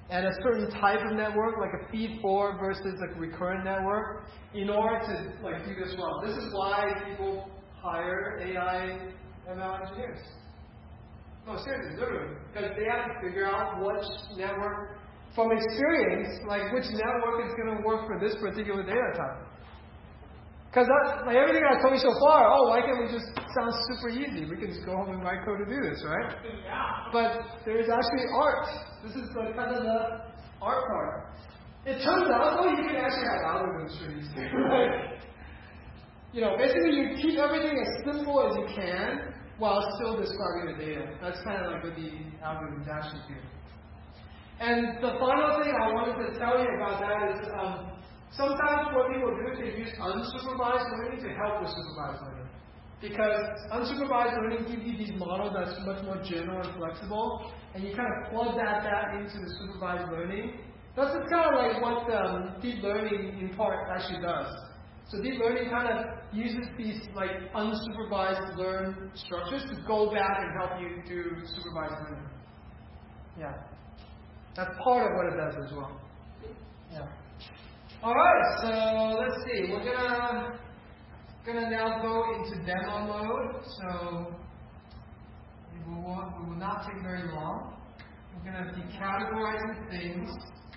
and a certain type of network, like a feed forward versus a recurrent network, in order to like do this well. This is why people hire AI ML engineers. No, seriously, literally, because they have to figure out which network, from experience, like which network is going to work for this particular data type. Because like everything I told you so far, why can't we just sounds super easy? We can just go home and write code to do this, right? Yeah. But there is actually art. This is the kind of the art part. It turns out though you can actually have algorithms for these things, right? Basically you keep everything as simple as you can while still describing the data. That's kind of like what the algorithms actually do. And the final thing I wanted to tell you about that is sometimes what people do is they use unsupervised learning to help with supervised learning. Because unsupervised learning gives you these models that's much more general and flexible, and you kind of plug that into the supervised learning. That's just kind of like what deep learning in part actually does. So deep learning kind of uses these like unsupervised learn structures to go back and help you do supervised learning. Yeah. That's part of what it does as well. Yeah. Alright, so let's see. We're gonna now go into demo mode. So we will not take very long. We're gonna be categorizing things.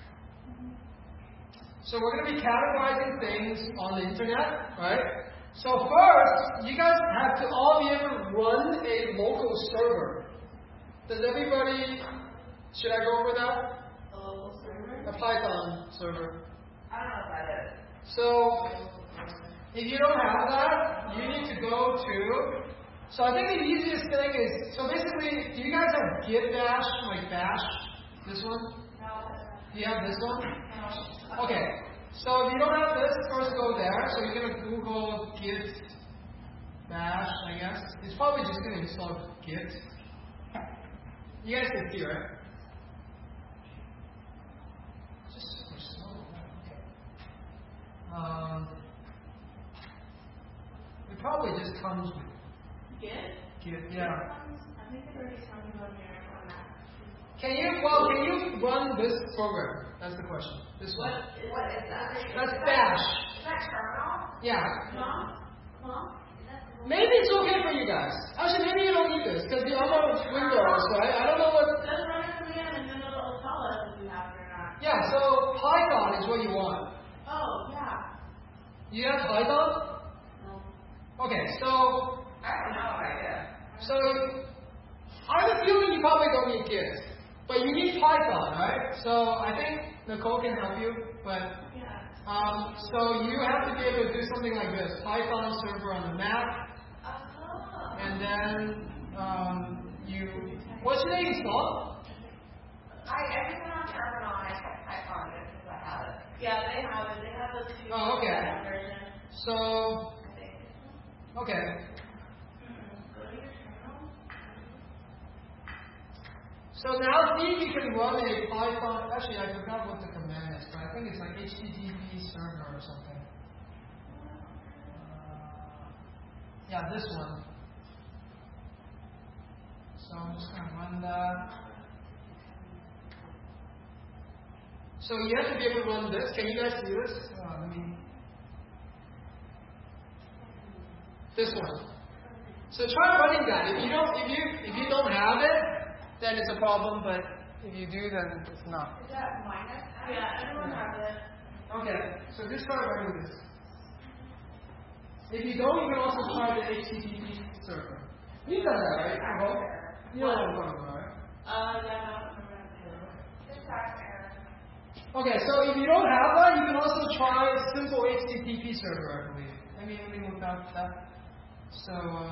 So we're going to be categorizing things on the internet, right? So first, you guys have to all be able to run a local server. Does everybody, should I go over that? A local server? A Python server. I don't know what that is. So if you don't have that, you need to go to, so I think the easiest thing is, so basically, do you guys have Git Bash, like Bash? This one? No. Do you have this one? No. Okay, so if you don't have this, first go there. So you're going to Google Git Bash, I guess. It's probably just going to install Git. You guys can see, right? Just super slow. Okay. It probably just comes with Git? Git, yeah. I think it already sounds about here on that. Can you run this program? That's the question. This one. What is that? That's Bash. Is that terminal? Yeah. Mom? Maybe it's okay for you guys. Actually, maybe you don't need this because I'm on Windows, right? I don't know what. Just run a command and then it'll tell us if you have it or not. Yeah. So Python is what you want. Oh, yeah. You have Python? No. Okay. So I have no idea. I have a feeling you probably don't need Git, but you need Python, right? So I think Nicole can help you, but. Yeah. So you have to be able to do something like this: Python server on the Mac, and then what should I install? Everything on terminal, I found it because I have it. Yeah, they have it. They have the 2 Oh, okay. version. So, okay. Go to your terminal. So now see if you can run a Python. Actually, I forgot what the command is, but I think it's like HTTP server or something. Yeah, this one. So I'm just going to run that. So you have to be able to run this. Can you guys see this? This one. So try running that. If you don't have it, then it's a problem. But if you do, then it's not. Is that minus? Yeah, everyone has it. Okay. So just try running this. If you don't, you can also try the HTTP server. You've done that, right? I hope. You know what I'm talking about, right? Yeah, I don't remember. Just ask Aaron. Okay, so if you don't have that, you can also try a simple HTTP server, I believe. Let me look up that. So,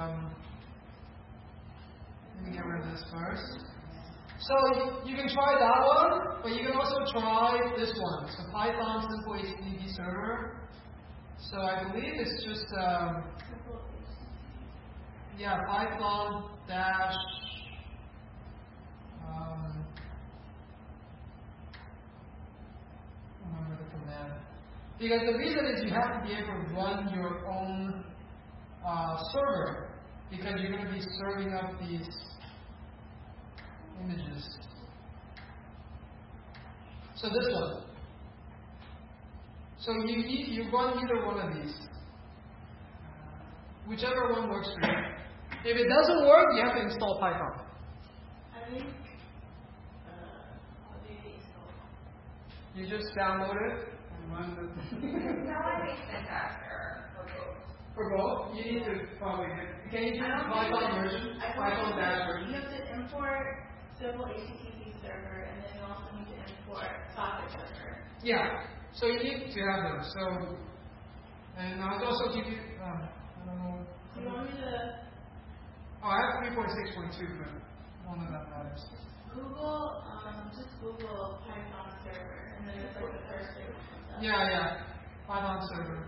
let me get rid of this first. So, you can try that one, but you can also try this one. So, Python simple HTTP server. So, I believe it's just, Python dash, remember the command. Because the reason is you have to be able to run your own server, because you're going to be serving up these images. So this one. So you run either one of these. Whichever one works for you. If it doesn't work, you have to install Python. I think, what do you install? You just download it and run the... That might be syntax error for both. For both, you need to probably get... Can you do the Python version? Python dash version? You have to import simple HTTP server, and then you also need to import socket server. Yeah. So you need to have those. So, and I'll also give you... I don't know. Do you want me to... Oh, I have 3.6.2, but none of that matters. Google, just Google Python server, and then it's like the first thing that comes up. Yeah. Python server.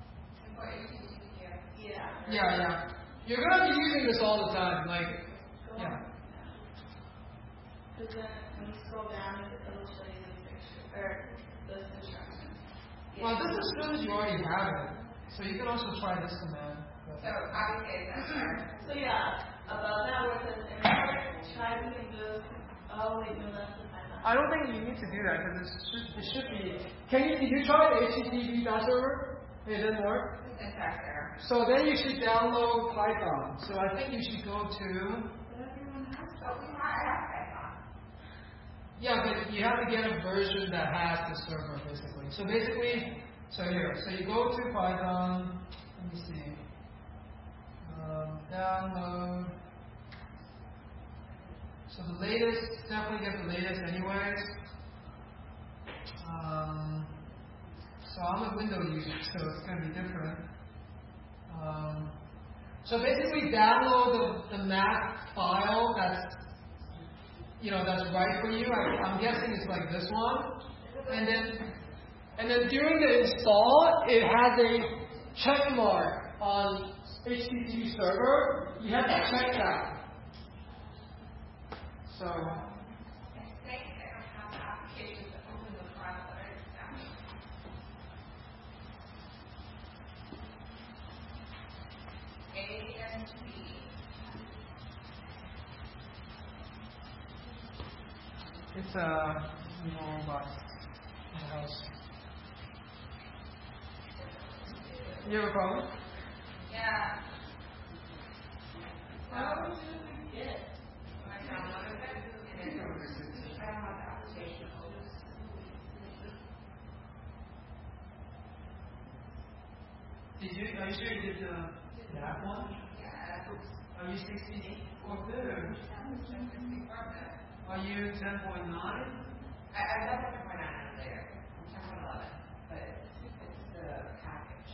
Yeah. You're going to be using this all the time. Like, yeah. Because then when you scroll down, it'll show you the picture, or those instructions. Yeah. Well, this assumes you already have it. So you can also try this command. So obviously it's error. So yeah, above that where it says import, try using those. Oh wait, no, that's the Python. I don't think you need to do that because it should be. Did you try the HTTP server? It didn't work. Syntax error. So then you should download Python. So I think you should go to. But everyone has. But we might have Python. Yeah, but you have to get a version that has the server basically. So here. So you go to Python. Let me see. Download. So the latest, definitely get the latest anyways. So I'm a Windows user, so it's going to be different. So basically download the Mac file that's right for you. I'm guessing it's like this one. And then during the install, it has a check mark on HTTP server. You have to check that. So, I think I don't have the application to open the file that I just downloaded. ANT. it's a robot in the house. You have a problem? Yeah. How would you get? When I downloaded it, and it I don't have the application open. Are you sure you did that one? Yeah. Are you 16 or good? Are you 10.9? I love it when I later. I'm 10.11, but it's the package.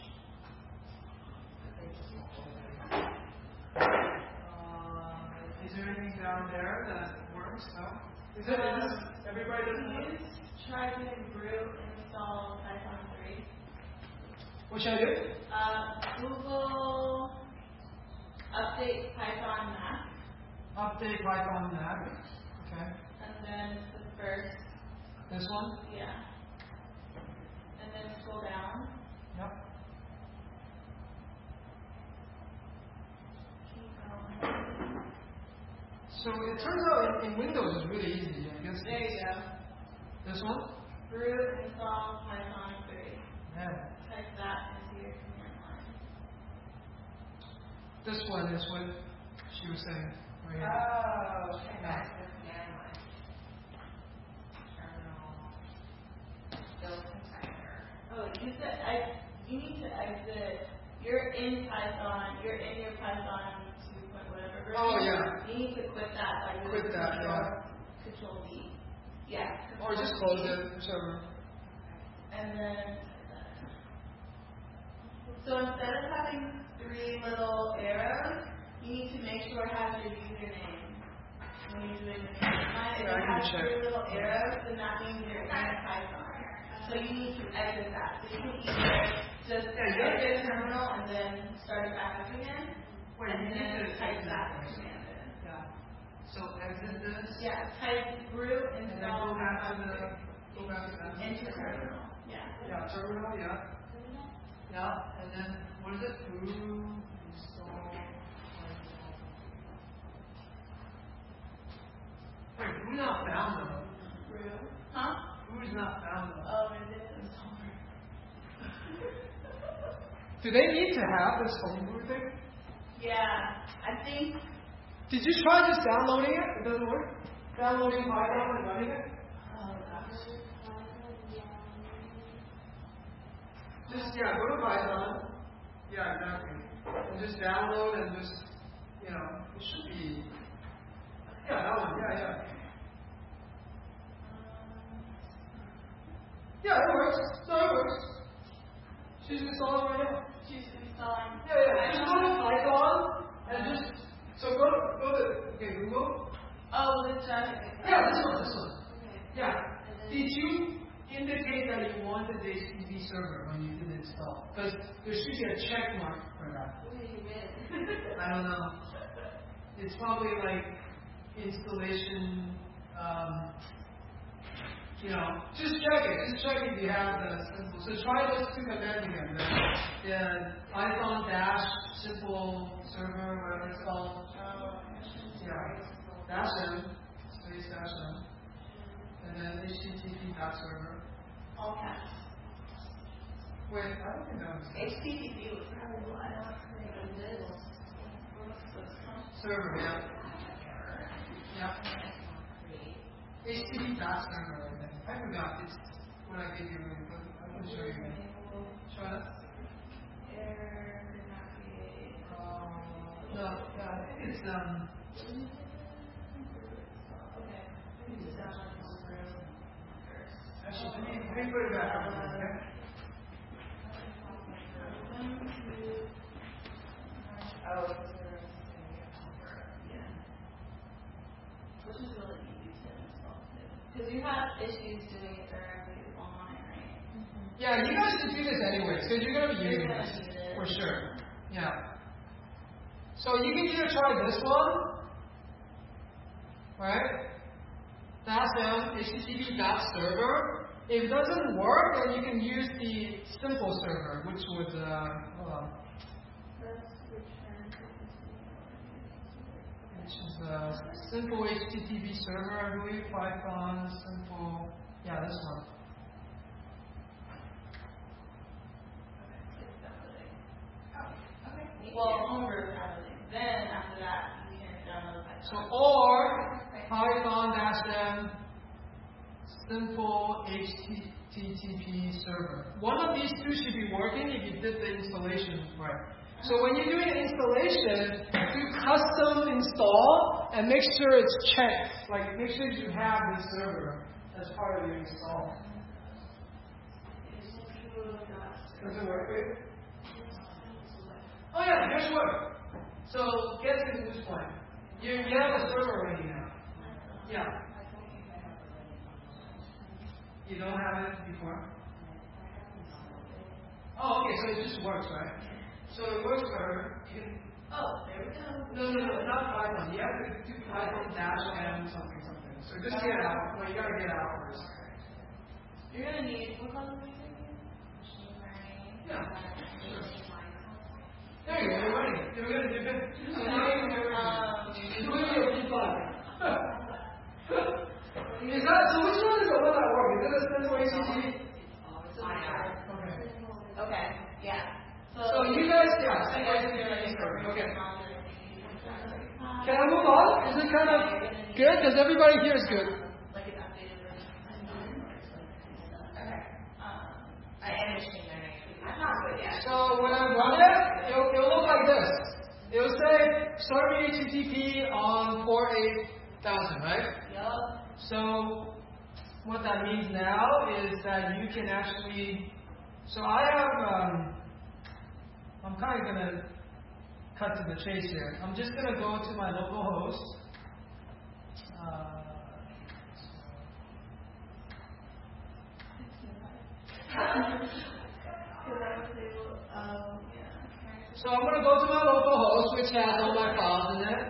Is there anything down there that works? No? Is everybody doesn't Please try to brew install Python 3. What should I do? Google update Python Mac. Update Python Mac. Okay. And then it's the first. This one? Yeah. And then scroll down. Yep. Keep going. So it turns out in Windows it's really easy, I guess. There you go. This one? Brew install Python 3. Yeah. Type that into your command line. This one is what she was saying. Right here. Oh, okay. That's the command line. Terminal. Build container. Oh, you need to exit. You're in Python. You're in your Python 2 point whatever version. Oh, yeah. You need to quit that by Quit that, Control D. Yeah. Or just close it, whichever. And then. So instead of having 3 little arrows, you need to make sure it has your username when you're doing the command line. If Yeah, I it can has check. 3 little arrows, then that means you're in Python. So you need to exit that. So you can either just exit terminal and then start it back up again, and then type that command in. Yeah. So exit this. Yeah, type brew And then install go back to that. into terminal. Yeah. Yeah, terminal, yeah. Yeah, and then what is it? Brew install. Wait, brew not found though. Brew. Huh? Brew is not download. Oh, maybe it's installer. Do they need to have this homebrew thing? Yeah, I think. Did you try just downloading it? It doesn't work? Downloading Python and running it? Oh gosh. Just, go to Python. Yeah, exactly. And just download and just, it should be. Yeah, that one. Yeah. Yeah, it works. No, it works. She's installing right now. She's installing. Yeah. Just go to Python and just. So go to Google. Oh, this one. Yeah, this one. Okay. Yeah. Did you indicate that you wanted the HTTP server when you did install? Because there should be a check mark for that. I don't know. It's probably like installation. Just check it. Just check if you have the simple. So try those two commands again. The Python dash simple server, whatever it's called. Dash m, space dash m, and then HTTP server. All caps. Wait, I don't think that was HTTP was probably the last. server. Yeah. HTTP server. I forgot. It's what I gave you. But I can show you again. Try that. No, yeah, I think it's Actually, let me put it back up, okay? Which is really easy to install too. Because you have issues doing it directly online, right? Yeah, you guys should do this anyways, because you're going to be using this. For sure. Yeah. So you can either try this one, right? -http.server. If it doesn't work, then you can use the simple server, which was, hold on. Which is simple HTTP server, I believe, Python, simple, this one. Well, homebrew downloading. Then after that, you can download Python. So, or Python-m simple HTTP server. One of these two should be working if you did the installation right. So when you're doing an installation, do custom install and make sure it's checked. Like make sure you have this server as part of your install. Does it work, babe? Oh yeah, guess what? So get to this point. You have a server already now. Yeah. You don't have it before? Oh, okay, so it just works, right? So it works for her. You can, There we go. no, not Python. You have to do Python -m something. So just get out. Well, you gotta get out first. You're going to need, what color are we taking? Machine learning. Yeah, sure. There you go, you're ready. You're gonna do it. So now you can do your debug. Is that, so which one is the one that works? Is it a simple HTTP? Okay, yeah. So you guys, okay. Can I move on? Is it kind of good? Because everybody here is good. Like an updated version. Okay. I am machine learning. I'm not good yet. So when I run it, it'll look like this. It'll say serving HTTP on port 8000, right? Yup. So what that means now is that you can actually. So I have. I'm kind of gonna cut to the chase here. I'm just gonna go to my local host. So I'm going to go to my local host, which has all my files in it.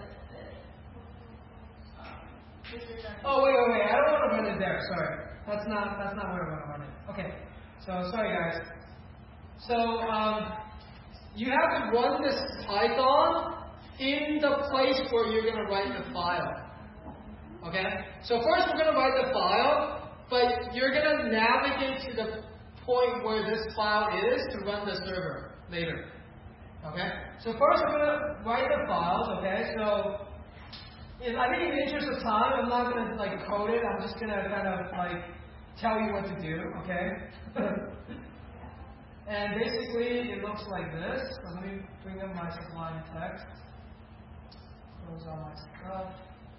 Oh, wait. I don't want to run it there. Sorry. That's not where I want to run it. Okay. So, sorry, guys. So, you have to run this Python in the place where you're going to write the file. Okay? So first we're going to write the file but you're going to navigate to the point where this file is to run the server later. Okay? So first I'm going to write the files, okay? So I think in the interest of time, I'm not going to like code it. I'm just going to kind of like tell you what to do, okay? And basically it looks like this. So let me bring up my Sublime Text. Close all my stuff.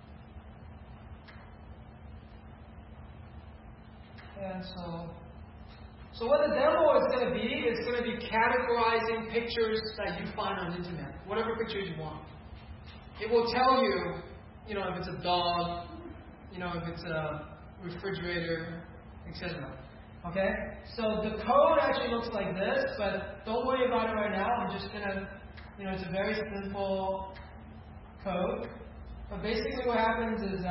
And so what the demo is going to be, it's going to be categorizing pictures that you find on the internet, whatever pictures you want. It will tell you, if it's a dog, if it's a refrigerator, etc. Okay? So the code actually looks like this, but don't worry about it right now. I'm just going to, it's a very simple code. But basically what happens is,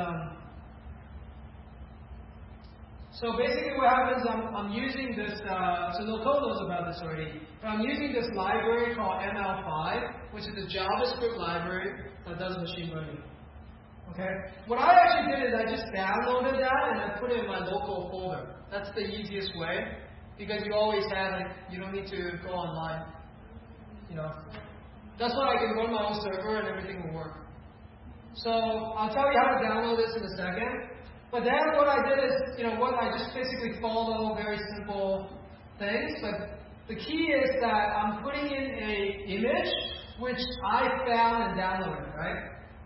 I'm using this, so Nicole knows about this already, but I'm using this library called ML5, which is a JavaScript library that does machine learning. Okay? What I actually did is I just downloaded that and I put it in my local folder. That's the easiest way, because you always have it, you don't need to go online. That's why I can run my own server and everything will work. So I'll tell you how to download this in a second. But then what I did is, I just basically follow very simple things. But the key is that I'm putting in an image which I found and downloaded, right?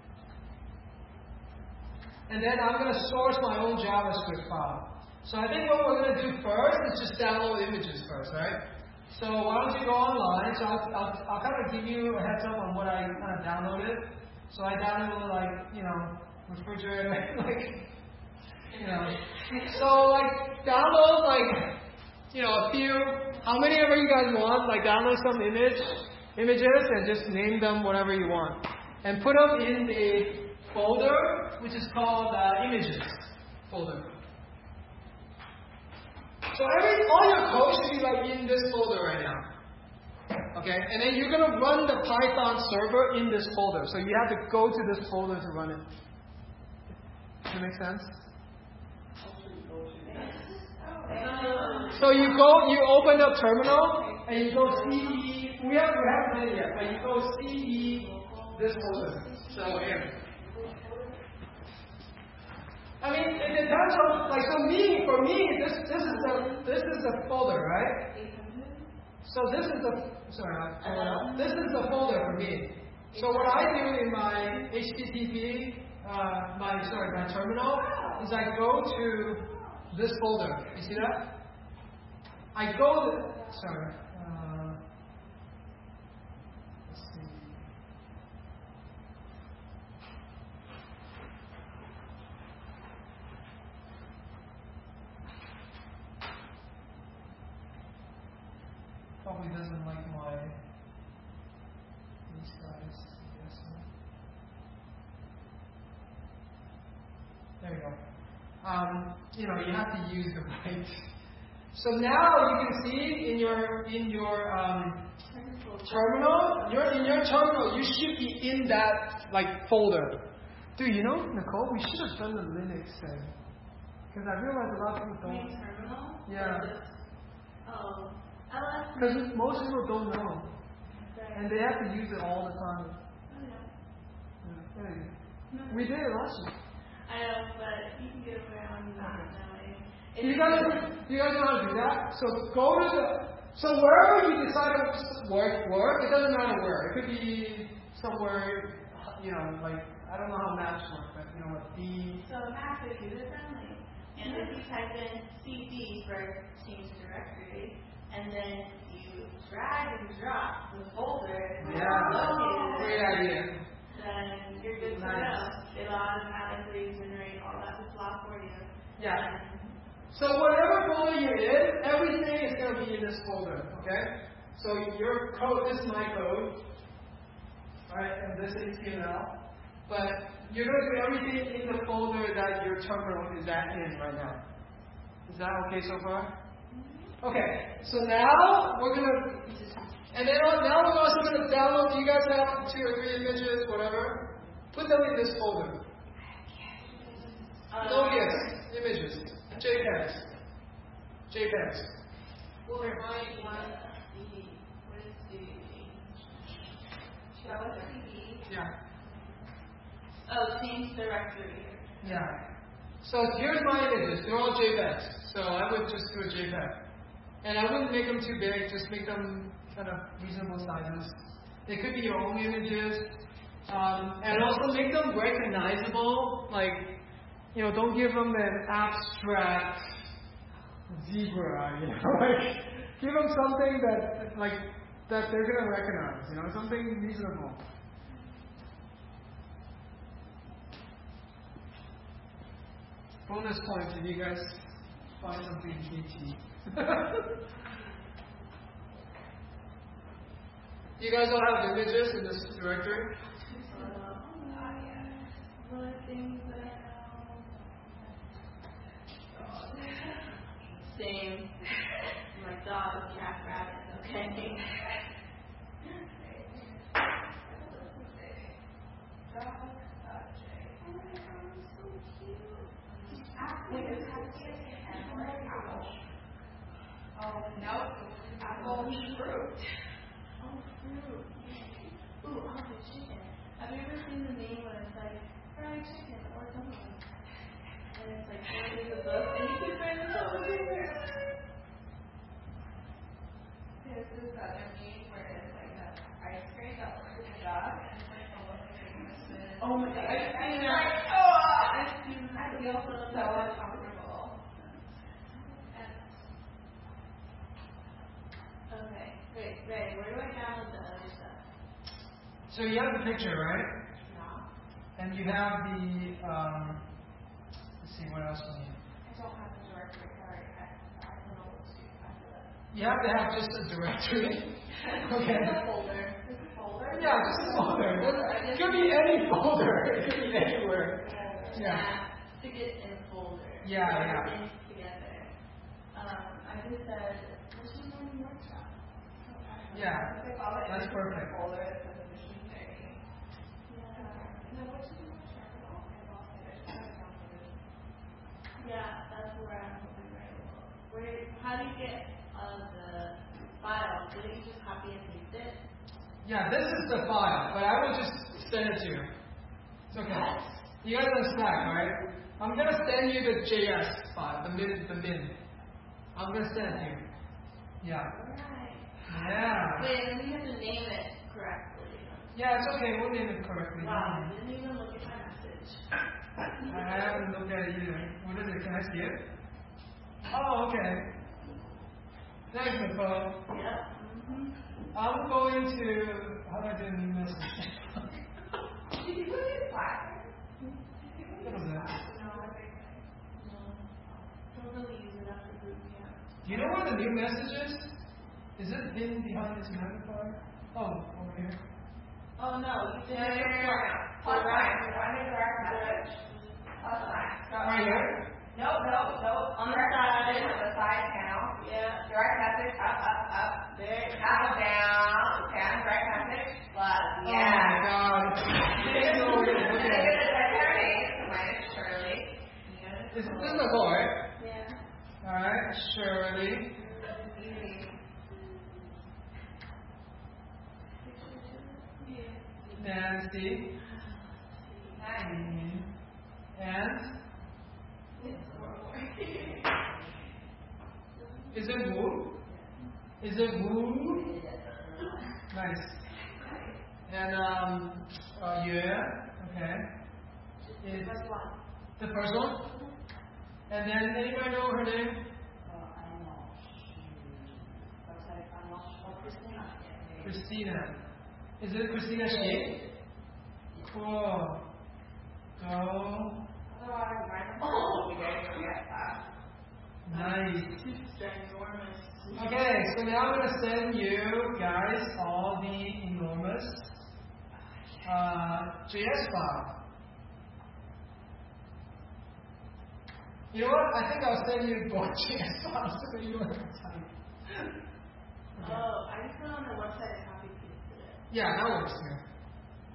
And then I'm going to source my own JavaScript file. So I think what we're going to do first is just download images first, right? So why don't you go online? So I'll kind of give you a heads up on what I kind of downloaded. So I downloaded refrigerator, So download a few. How many of you guys want? Download some images and just name them whatever you want, and put them in the folder which is called images folder. So all your code should be in this folder right now. Okay, and then you're gonna run the Python server in this folder. So you have to go to this folder to run it. Does that make sense? So you open up terminal and you go CE. We haven't done it yet, but you go CE this folder. So here. I mean, it depends on for me, this is a folder, right? So this is this is the folder for me. So what I do in my HTTP, my terminal, is I go to this folder. You see that? I go to, let's see. Probably doesn't like these guys. Yes. There you go. You have to use the right. So now you can see in your terminal, in your terminal, you should be in that folder. Dude, Nicole, we should have done the Linux thing, because I realize a lot of people don't. Terminal? Yeah. Oh. Because most people don't know, and they have to use it all the time. Oh, Yeah. We did it last year. I know, but you can get around not knowing. You guys know how to do that? So go to so wherever you decide to work, it doesn't matter where. It could be somewhere, I don't know how maps work, but So Mac is user friendly. And if you type in CD for Teams directory, and then you drag and drop the folder located, great idea. Then you're good to go. It'll automatically generate all that plot for you. Yeah. So whatever folder you're in, everything is going to be in this folder, okay? So your code, this is my code, alright, and this is HTML. But you're going to do everything in the folder that your terminal is in right now. Is that okay so far? Okay, so now we're going to, and then now we're also going to download, you guys have 2 or 3 images, whatever, put them in this folder. Yes, images. JPEGs. JPEGs. Well, my one, what is the, Yeah. oh, change directory. Yeah. So here's my images. They're all JPEGs. So I would just do a JPEG. And I wouldn't make them too big. Just make them kind of reasonable sizes. They could be your own images. And also make them recognizable. Like, don't give them an abstract zebra, like, give them something that they're gonna recognize, something reasonable. Bonus points if you guys find something KT. You guys all have images in this directory? Same. My dog, cat, rabbit, okay. Oh, no. Apple fruit. Oh, fruit. Ooh, the chicken. Have you ever seen the meme when it's like fried chicken or dumplings? And it's like reading the book and you keep writing the book. This is the other meme where it's like the ice cream that looks like a dog and it's like a little thing. Oh my god. I've seen that. I feel so uncomfortable. Okay, great, Ray, where do I download the other stuff? So you have the picture, right? No. And you have the, let's see, what else you need? I don't have the directory. Sorry, I don't know what to do after that. You have to have just a directory. Okay. It's a folder. It's a folder. Yeah, just a folder. It could be any folder. It could be anywhere. Yeah. To get in folder. Yeah, yeah. Things together. I just said, machine learning workshop. Yeah, It's like all the that's images in a perfect. folder that says machine learning. Yeah. No, what's the workshop at all? I lost it. I just have it downloaded. Yeah, that's where I'm hoping right now. How do you get the file? Did you just copy and paste it? Yeah, this is the file, but I will just send it to you. It's okay. You guys are Slack, right? I'm gonna send you the JS file, the min. I'm gonna send it to you. Yeah. Alright. Yeah. Wait, and then you have to name it correctly. Yeah, it's okay. We'll name it correctly. Wow, I didn't even look at my message. I haven't looked at it either. What is it? Can I see it? Oh, okay. Thanks, Nicole. Yep. I'm going to. How do I do a new message? Did you put it in Slack? What is that? No, I think. No. Don't really use it after group camp. Do you know where the new message is? Is it hidden behind this magnifier? Oh, over here. Oh no, you did No, it no, no, before. no. Plus sign. Find the direct message. Plus sign. Right here? Nope. On the Direct side. message on the side panel. Yeah. Direct message up. There. Down. Direct message. Plus. Oh my god. There's no way to look at it. Shirley. This is Nicole, right? Yeah. Alright, Shirley. Nancy. And? Is it Wu? Is it Wu? Nice. And yeah, okay. Is the first one? And then anybody know her name? I don't know. I'm not sure. Christina. Is it Christina Shi? Cool. Go. Nice. Ginormous. Okay, so now I'm going to send you guys all the enormous JS file. You know what? I think I'll send you both JS files so that you don't have time. Oh, I just went on the website and copy pasted it. Yeah, that works here.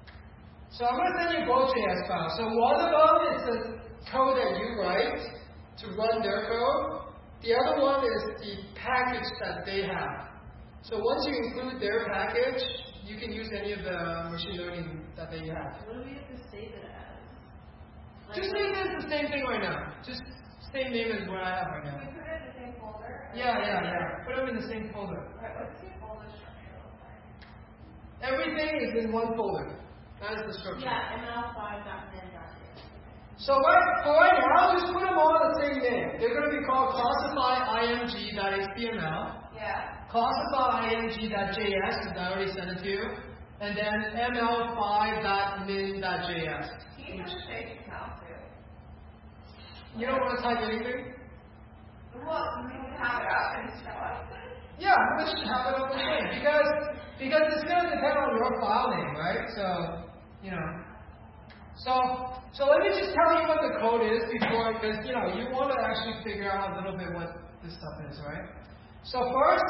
So I'm going to send you both JS files. So one of them is the code that you write to run their code. The other one is the package that they have. So once you include their package, you can use any of the machine learning that they have. What do we have to save it as? Just name it the same thing right now. Just same name as what I have right We now. put it in the same folder. Yeah. Put them in the same folder. Alright, what's your folder structure look like? Everything is in one folder. That is the structure. Yeah, ml5.min.js. So for right now, just put them all in the same name. They're going to be called classify.img.html, Yeah. classify.img.js, because I already sent it to you, and then ml5.min.js. Can you put a space count too? You don't want to type anything? Well, you can have it up and stuff. Yeah, let's just have it up the same. Because it's going to depend on your file name, right? So, you know. So let me just tell you what the code is before, because, you know, you want to actually figure out a little bit what this stuff is, right? So first,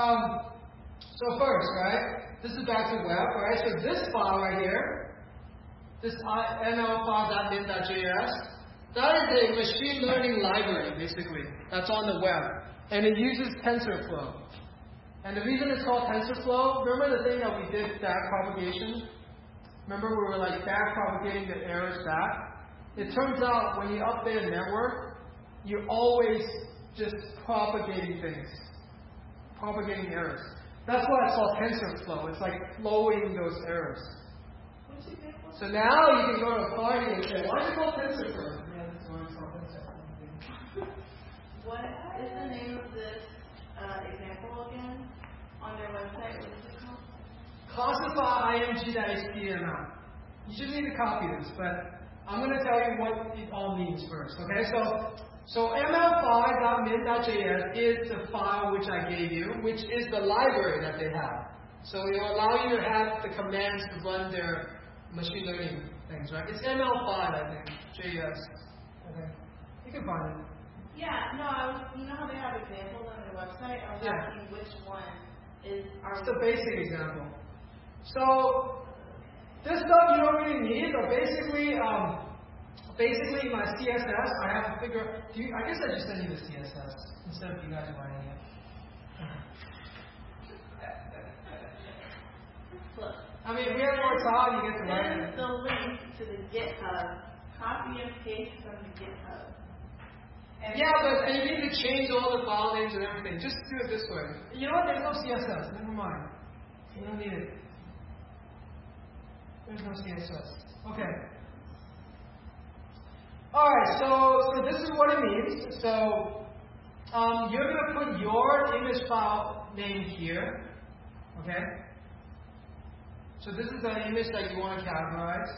right, this is back to web, right? So this file right here, this ml5.min.js, that is a machine learning library, basically, that's on the web. And it uses TensorFlow. And the reason it's called TensorFlow, remember the thing that we did, back propagation? Remember we were like back propagating the errors back? It turns out when you update a network, you're always just propagating things. Propagating errors. That's why it's called TensorFlow. It's like flowing those errors. So now you can go to a party and say, why is it called TensorFlow? Yeah, that's why it's called TensorFlow. What is the name of this example again? On their website, what is it called? Classify.img.html. You should need to copy this, but I'm going to tell you what it all means first. Okay, so ml5.min.js is the file which I gave you, which is the library that they have. So it will allow you to have the commands to run their machine learning things, right? It's ML5, I think, JS. Okay, you can find it. Yeah, no, you know how they have examples on their website? I was asking which one is It's the basic example. So this stuff you don't really need, but basically my CSS, I have to figure. I guess I just send you the CSS instead of you guys writing it. Look. I mean, we have more time. You get to write it. Send the link to the GitHub. Copy and paste from the GitHub. Yeah, but they need to change all the file names and everything. Just do it this way. You know what? There's no CSS. Never mind. You don't need it. There's no CSS. Okay. Alright, so this is what it means. So you're going to put your image file name here. Okay? So this is the image that you want to categorize.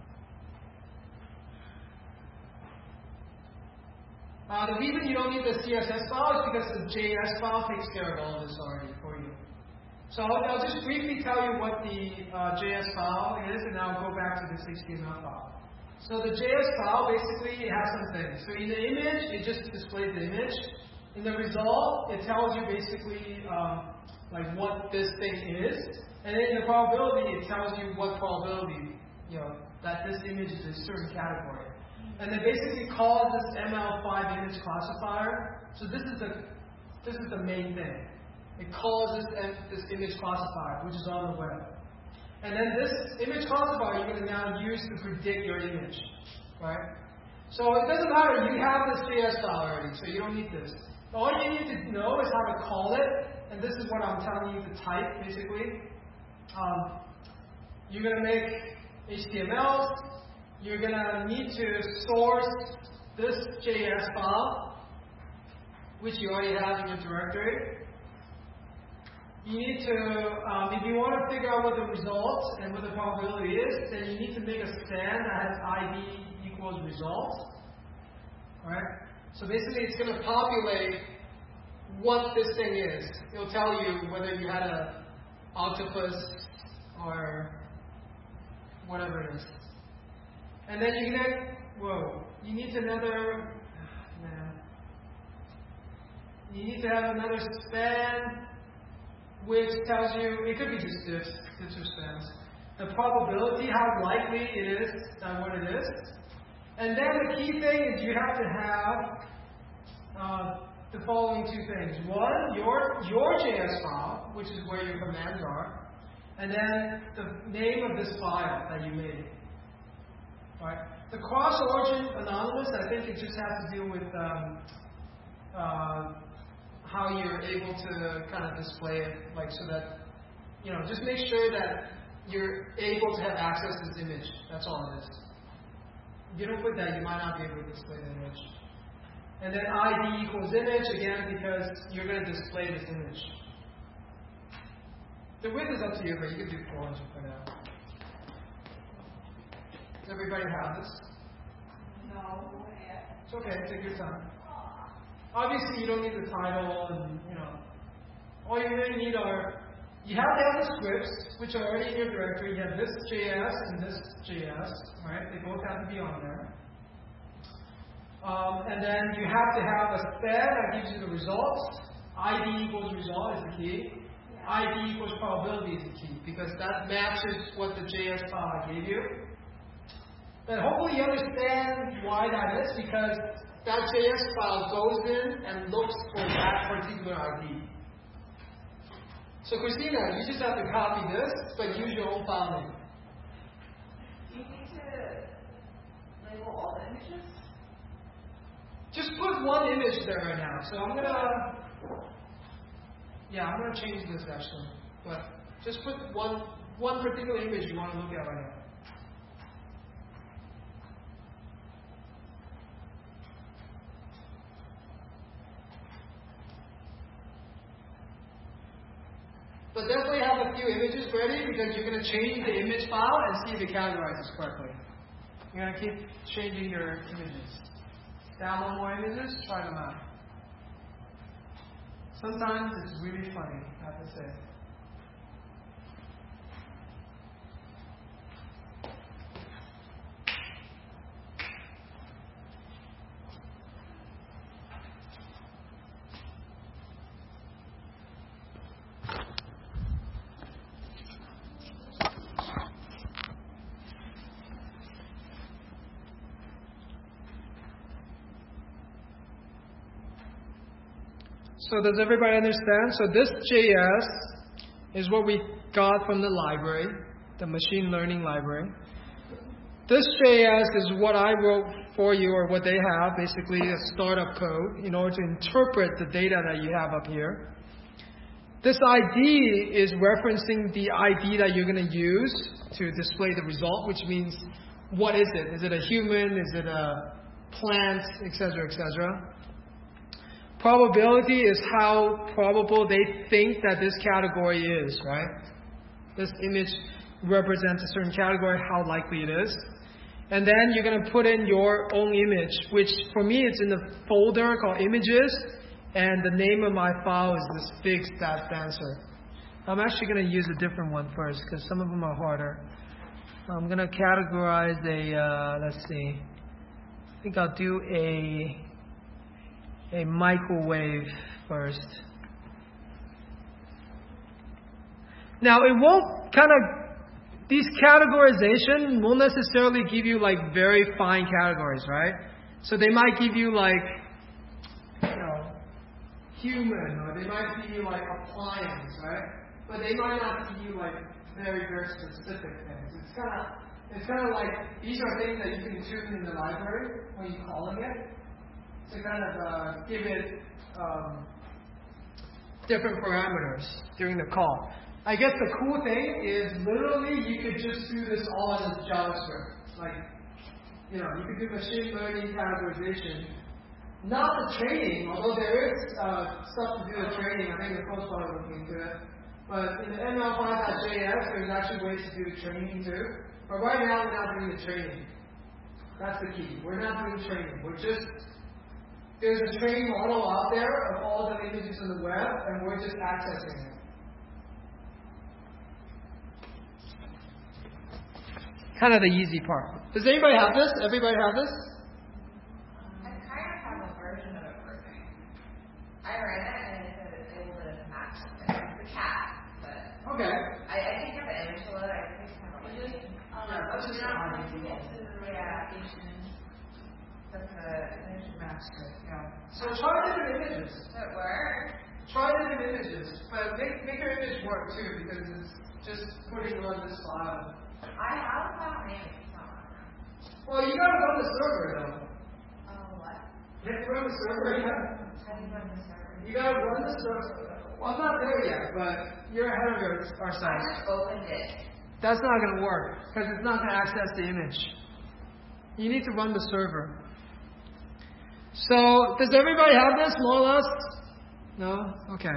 The reason you don't need the CSS file is because the JS file takes care of all of this already for you. So I'll just briefly tell you what the JS file is, and I'll go back to this HTML file. So the JS file, basically, it has some things. So in the image, it just displays the image. In the result, it tells you basically like what this thing is. And then in the probability, it tells you what probability, that this image is a certain category. And it basically calls this ML5 image classifier. So this is the main thing. It calls this image classifier, which is on the web. And then this image classifier you're going to now use to predict your image, right? So it doesn't matter. You have this JS file already, so you don't need this. All you need to know is how to call it, and this is what I'm telling you to type, basically. You're going to make HTML. You're going to need to source this JS file, which you already have in your directory. You need to, if you want to figure out what the results and what the probability is, then you need to make a span that has ID equals results. Alright? So basically it's going to populate what this thing is. It'll tell you whether you had an octopus or whatever it is. And then you need you need to have another span which tells you, it could be just this or spans, the probability, how likely it is, and what it is. And then the key thing is you have to have the following two things. One, your JS file, which is where your commands are, and then the name of this file that you made. Right? The cross-origin anonymous, I think it just has to do with how you're able to kind of display it, like so that, just make sure that you're able to have access to this image. That's all it is. If you don't put that, you might not be able to display the image. And then ID equals image, again, because you're going to display this image. The width is up to you, but you can do 400 for now. Does everybody have this? No. It's okay, take your time. Obviously, you don't need the title, and all you really need are, you have to have the scripts, which are already in your directory. You have this JS and this JS, right? They both have to be on there. And then you have to have a thread that gives you the results. ID equals result is the key. ID equals probability is the key, because that matches what the JS file I gave you. And hopefully you understand why that is, because that JS file goes in and looks for that particular ID. So Christina, you just have to copy this, but use your own file name. Do you need to label all the images? Just put one image there right now. So I'm gonna change this actually. But just put one particular image you want to look at right now. But definitely have a few images ready, because you're going to change the image file and see if it categorizes correctly. You're going to keep changing your images. Download more images, try them out. Sometimes it's really funny, I have to say. So does everybody understand? So this JS is what we got from the library, the machine learning library. This JS is what I wrote for you, or what they have, basically a startup code in order to interpret the data that you have up here. This ID is referencing the ID that you're going to use to display the result, which means what is it? Is it a human? Is it a plant? Etc., etc. Probability is how probable they think that this category is, right? This image represents a certain category, how likely it is. And then you're going to put in your own image, which for me it's in the folder called images, and the name of my file is this fig.dancer. I'm actually going to use a different one first, because some of them are harder. I'm going to categorize let's see. I think I'll do a microwave first. Now it won't these categorization won't necessarily give you like very fine categories, right? So they might give you like, human, or they might give you like appliance, right? But they might not give you like very, very specific things. It's kind of like, these are things that you can tune in the library when you're calling it, to kind of give it different parameters during the call. I guess the cool thing is literally you could just do this all in JavaScript. Like, you could do machine learning categorization. Not the training, although there is stuff to do with training. I think the coach probably looking into it. But in the ML5.js, there's actually ways to do training too. But right now, we're not doing the training. That's the key. We're not doing training. There's a training model out there of all the images on the web, and we're just accessing it. Kind of the easy part. Does anybody have this? Everybody have this? I kind of have a version of it working. I read it and it said it's able to match something. It's a cat, but Okay. I think of the image below. I think it's kind of like That's just not connecting it to the right application. So But the image matched it, yeah. So try different images. Does it work? Try different images, but make your image work too, because it's just putting on this file. I have a file name. It's not on there. Well, you gotta run the server though. Oh, what? You have to run the server, yeah. How do you run the server? You gotta run the server. Well, I'm not there yet, but you're ahead of our I site. just opened it. That's not gonna work, because it's not gonna access the image. You need to run the server. So, does everybody have this, more or less? No? Okay.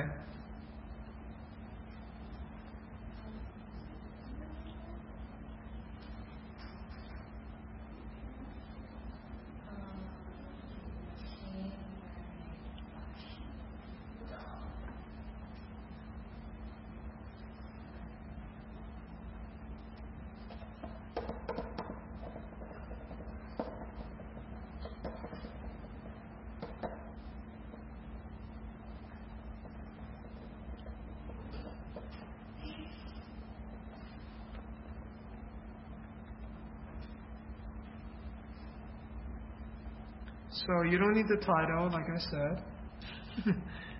So you don't need the title, like I said.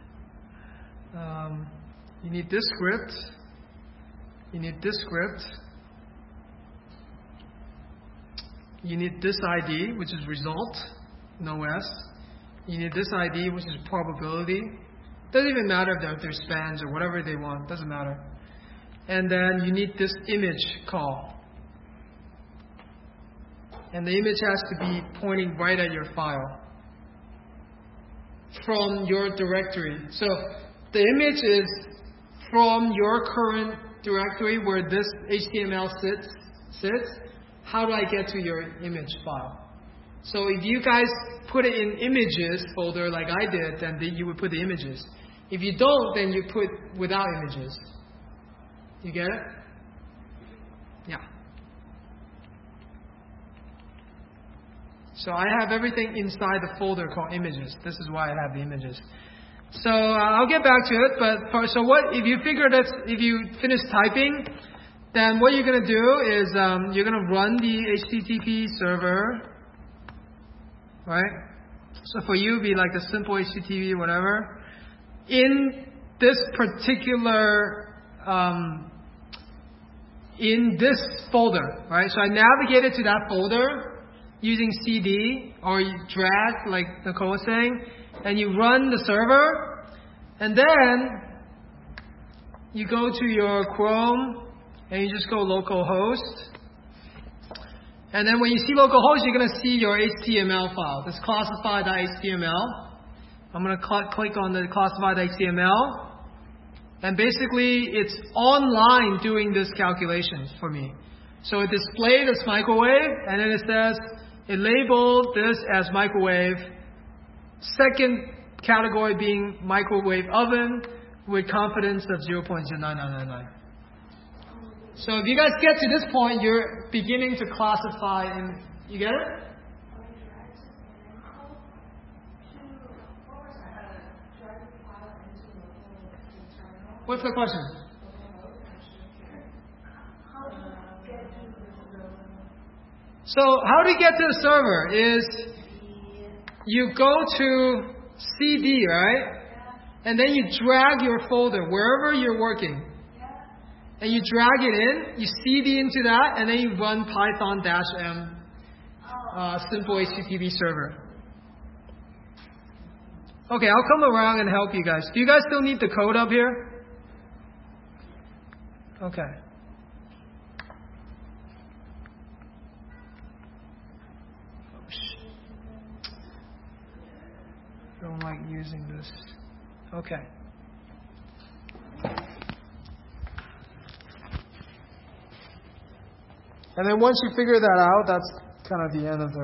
You need this script. You need this script. You need this ID, which is result, no S. You need this ID, which is probability. Doesn't even matter if they're spans or whatever they want. Doesn't matter. And then you need this image call. And the image has to be pointing right at your file from your directory. So the image is from your current directory where this HTML sits. How do I get to your image file? So if you guys put it in images folder like I did, then you would put the images. If you don't, then you put without images. You get it? Yeah. So I have everything inside the folder called images. This is why I have the images. So I'll get back to it. But so what if you if you finish typing, then what you're going to do is you're going to run the HTTP server, right? So for you, it'd be like the simple HTTP, whatever. In this particular in this folder, right? So I navigated to that folder using CD, or you drag, like Nicole was saying, and you run the server, and then you go to your Chrome, and you just go localhost. And then when you see localhost, you're going to see your HTML file. This classified.html. I'm going to click on the classified.html. And basically, it's online doing this calculation for me. So it displayed as microwave, and then it says, it labeled this as microwave. Second category being microwave oven with confidence of 0.09999. So if you guys get to this point, you're beginning to classify in. You get it? What's the question? So how do you get to the server? Is you go to CD, right? And then you drag your folder wherever you're working. And you drag it in, you CD into that, and then you run Python-M simple HTTP server. Okay, I'll come around and help you guys. Do you guys still need the code up here? Okay. Don't like using this. Okay. And then once you figure that out, that's kind of the end of the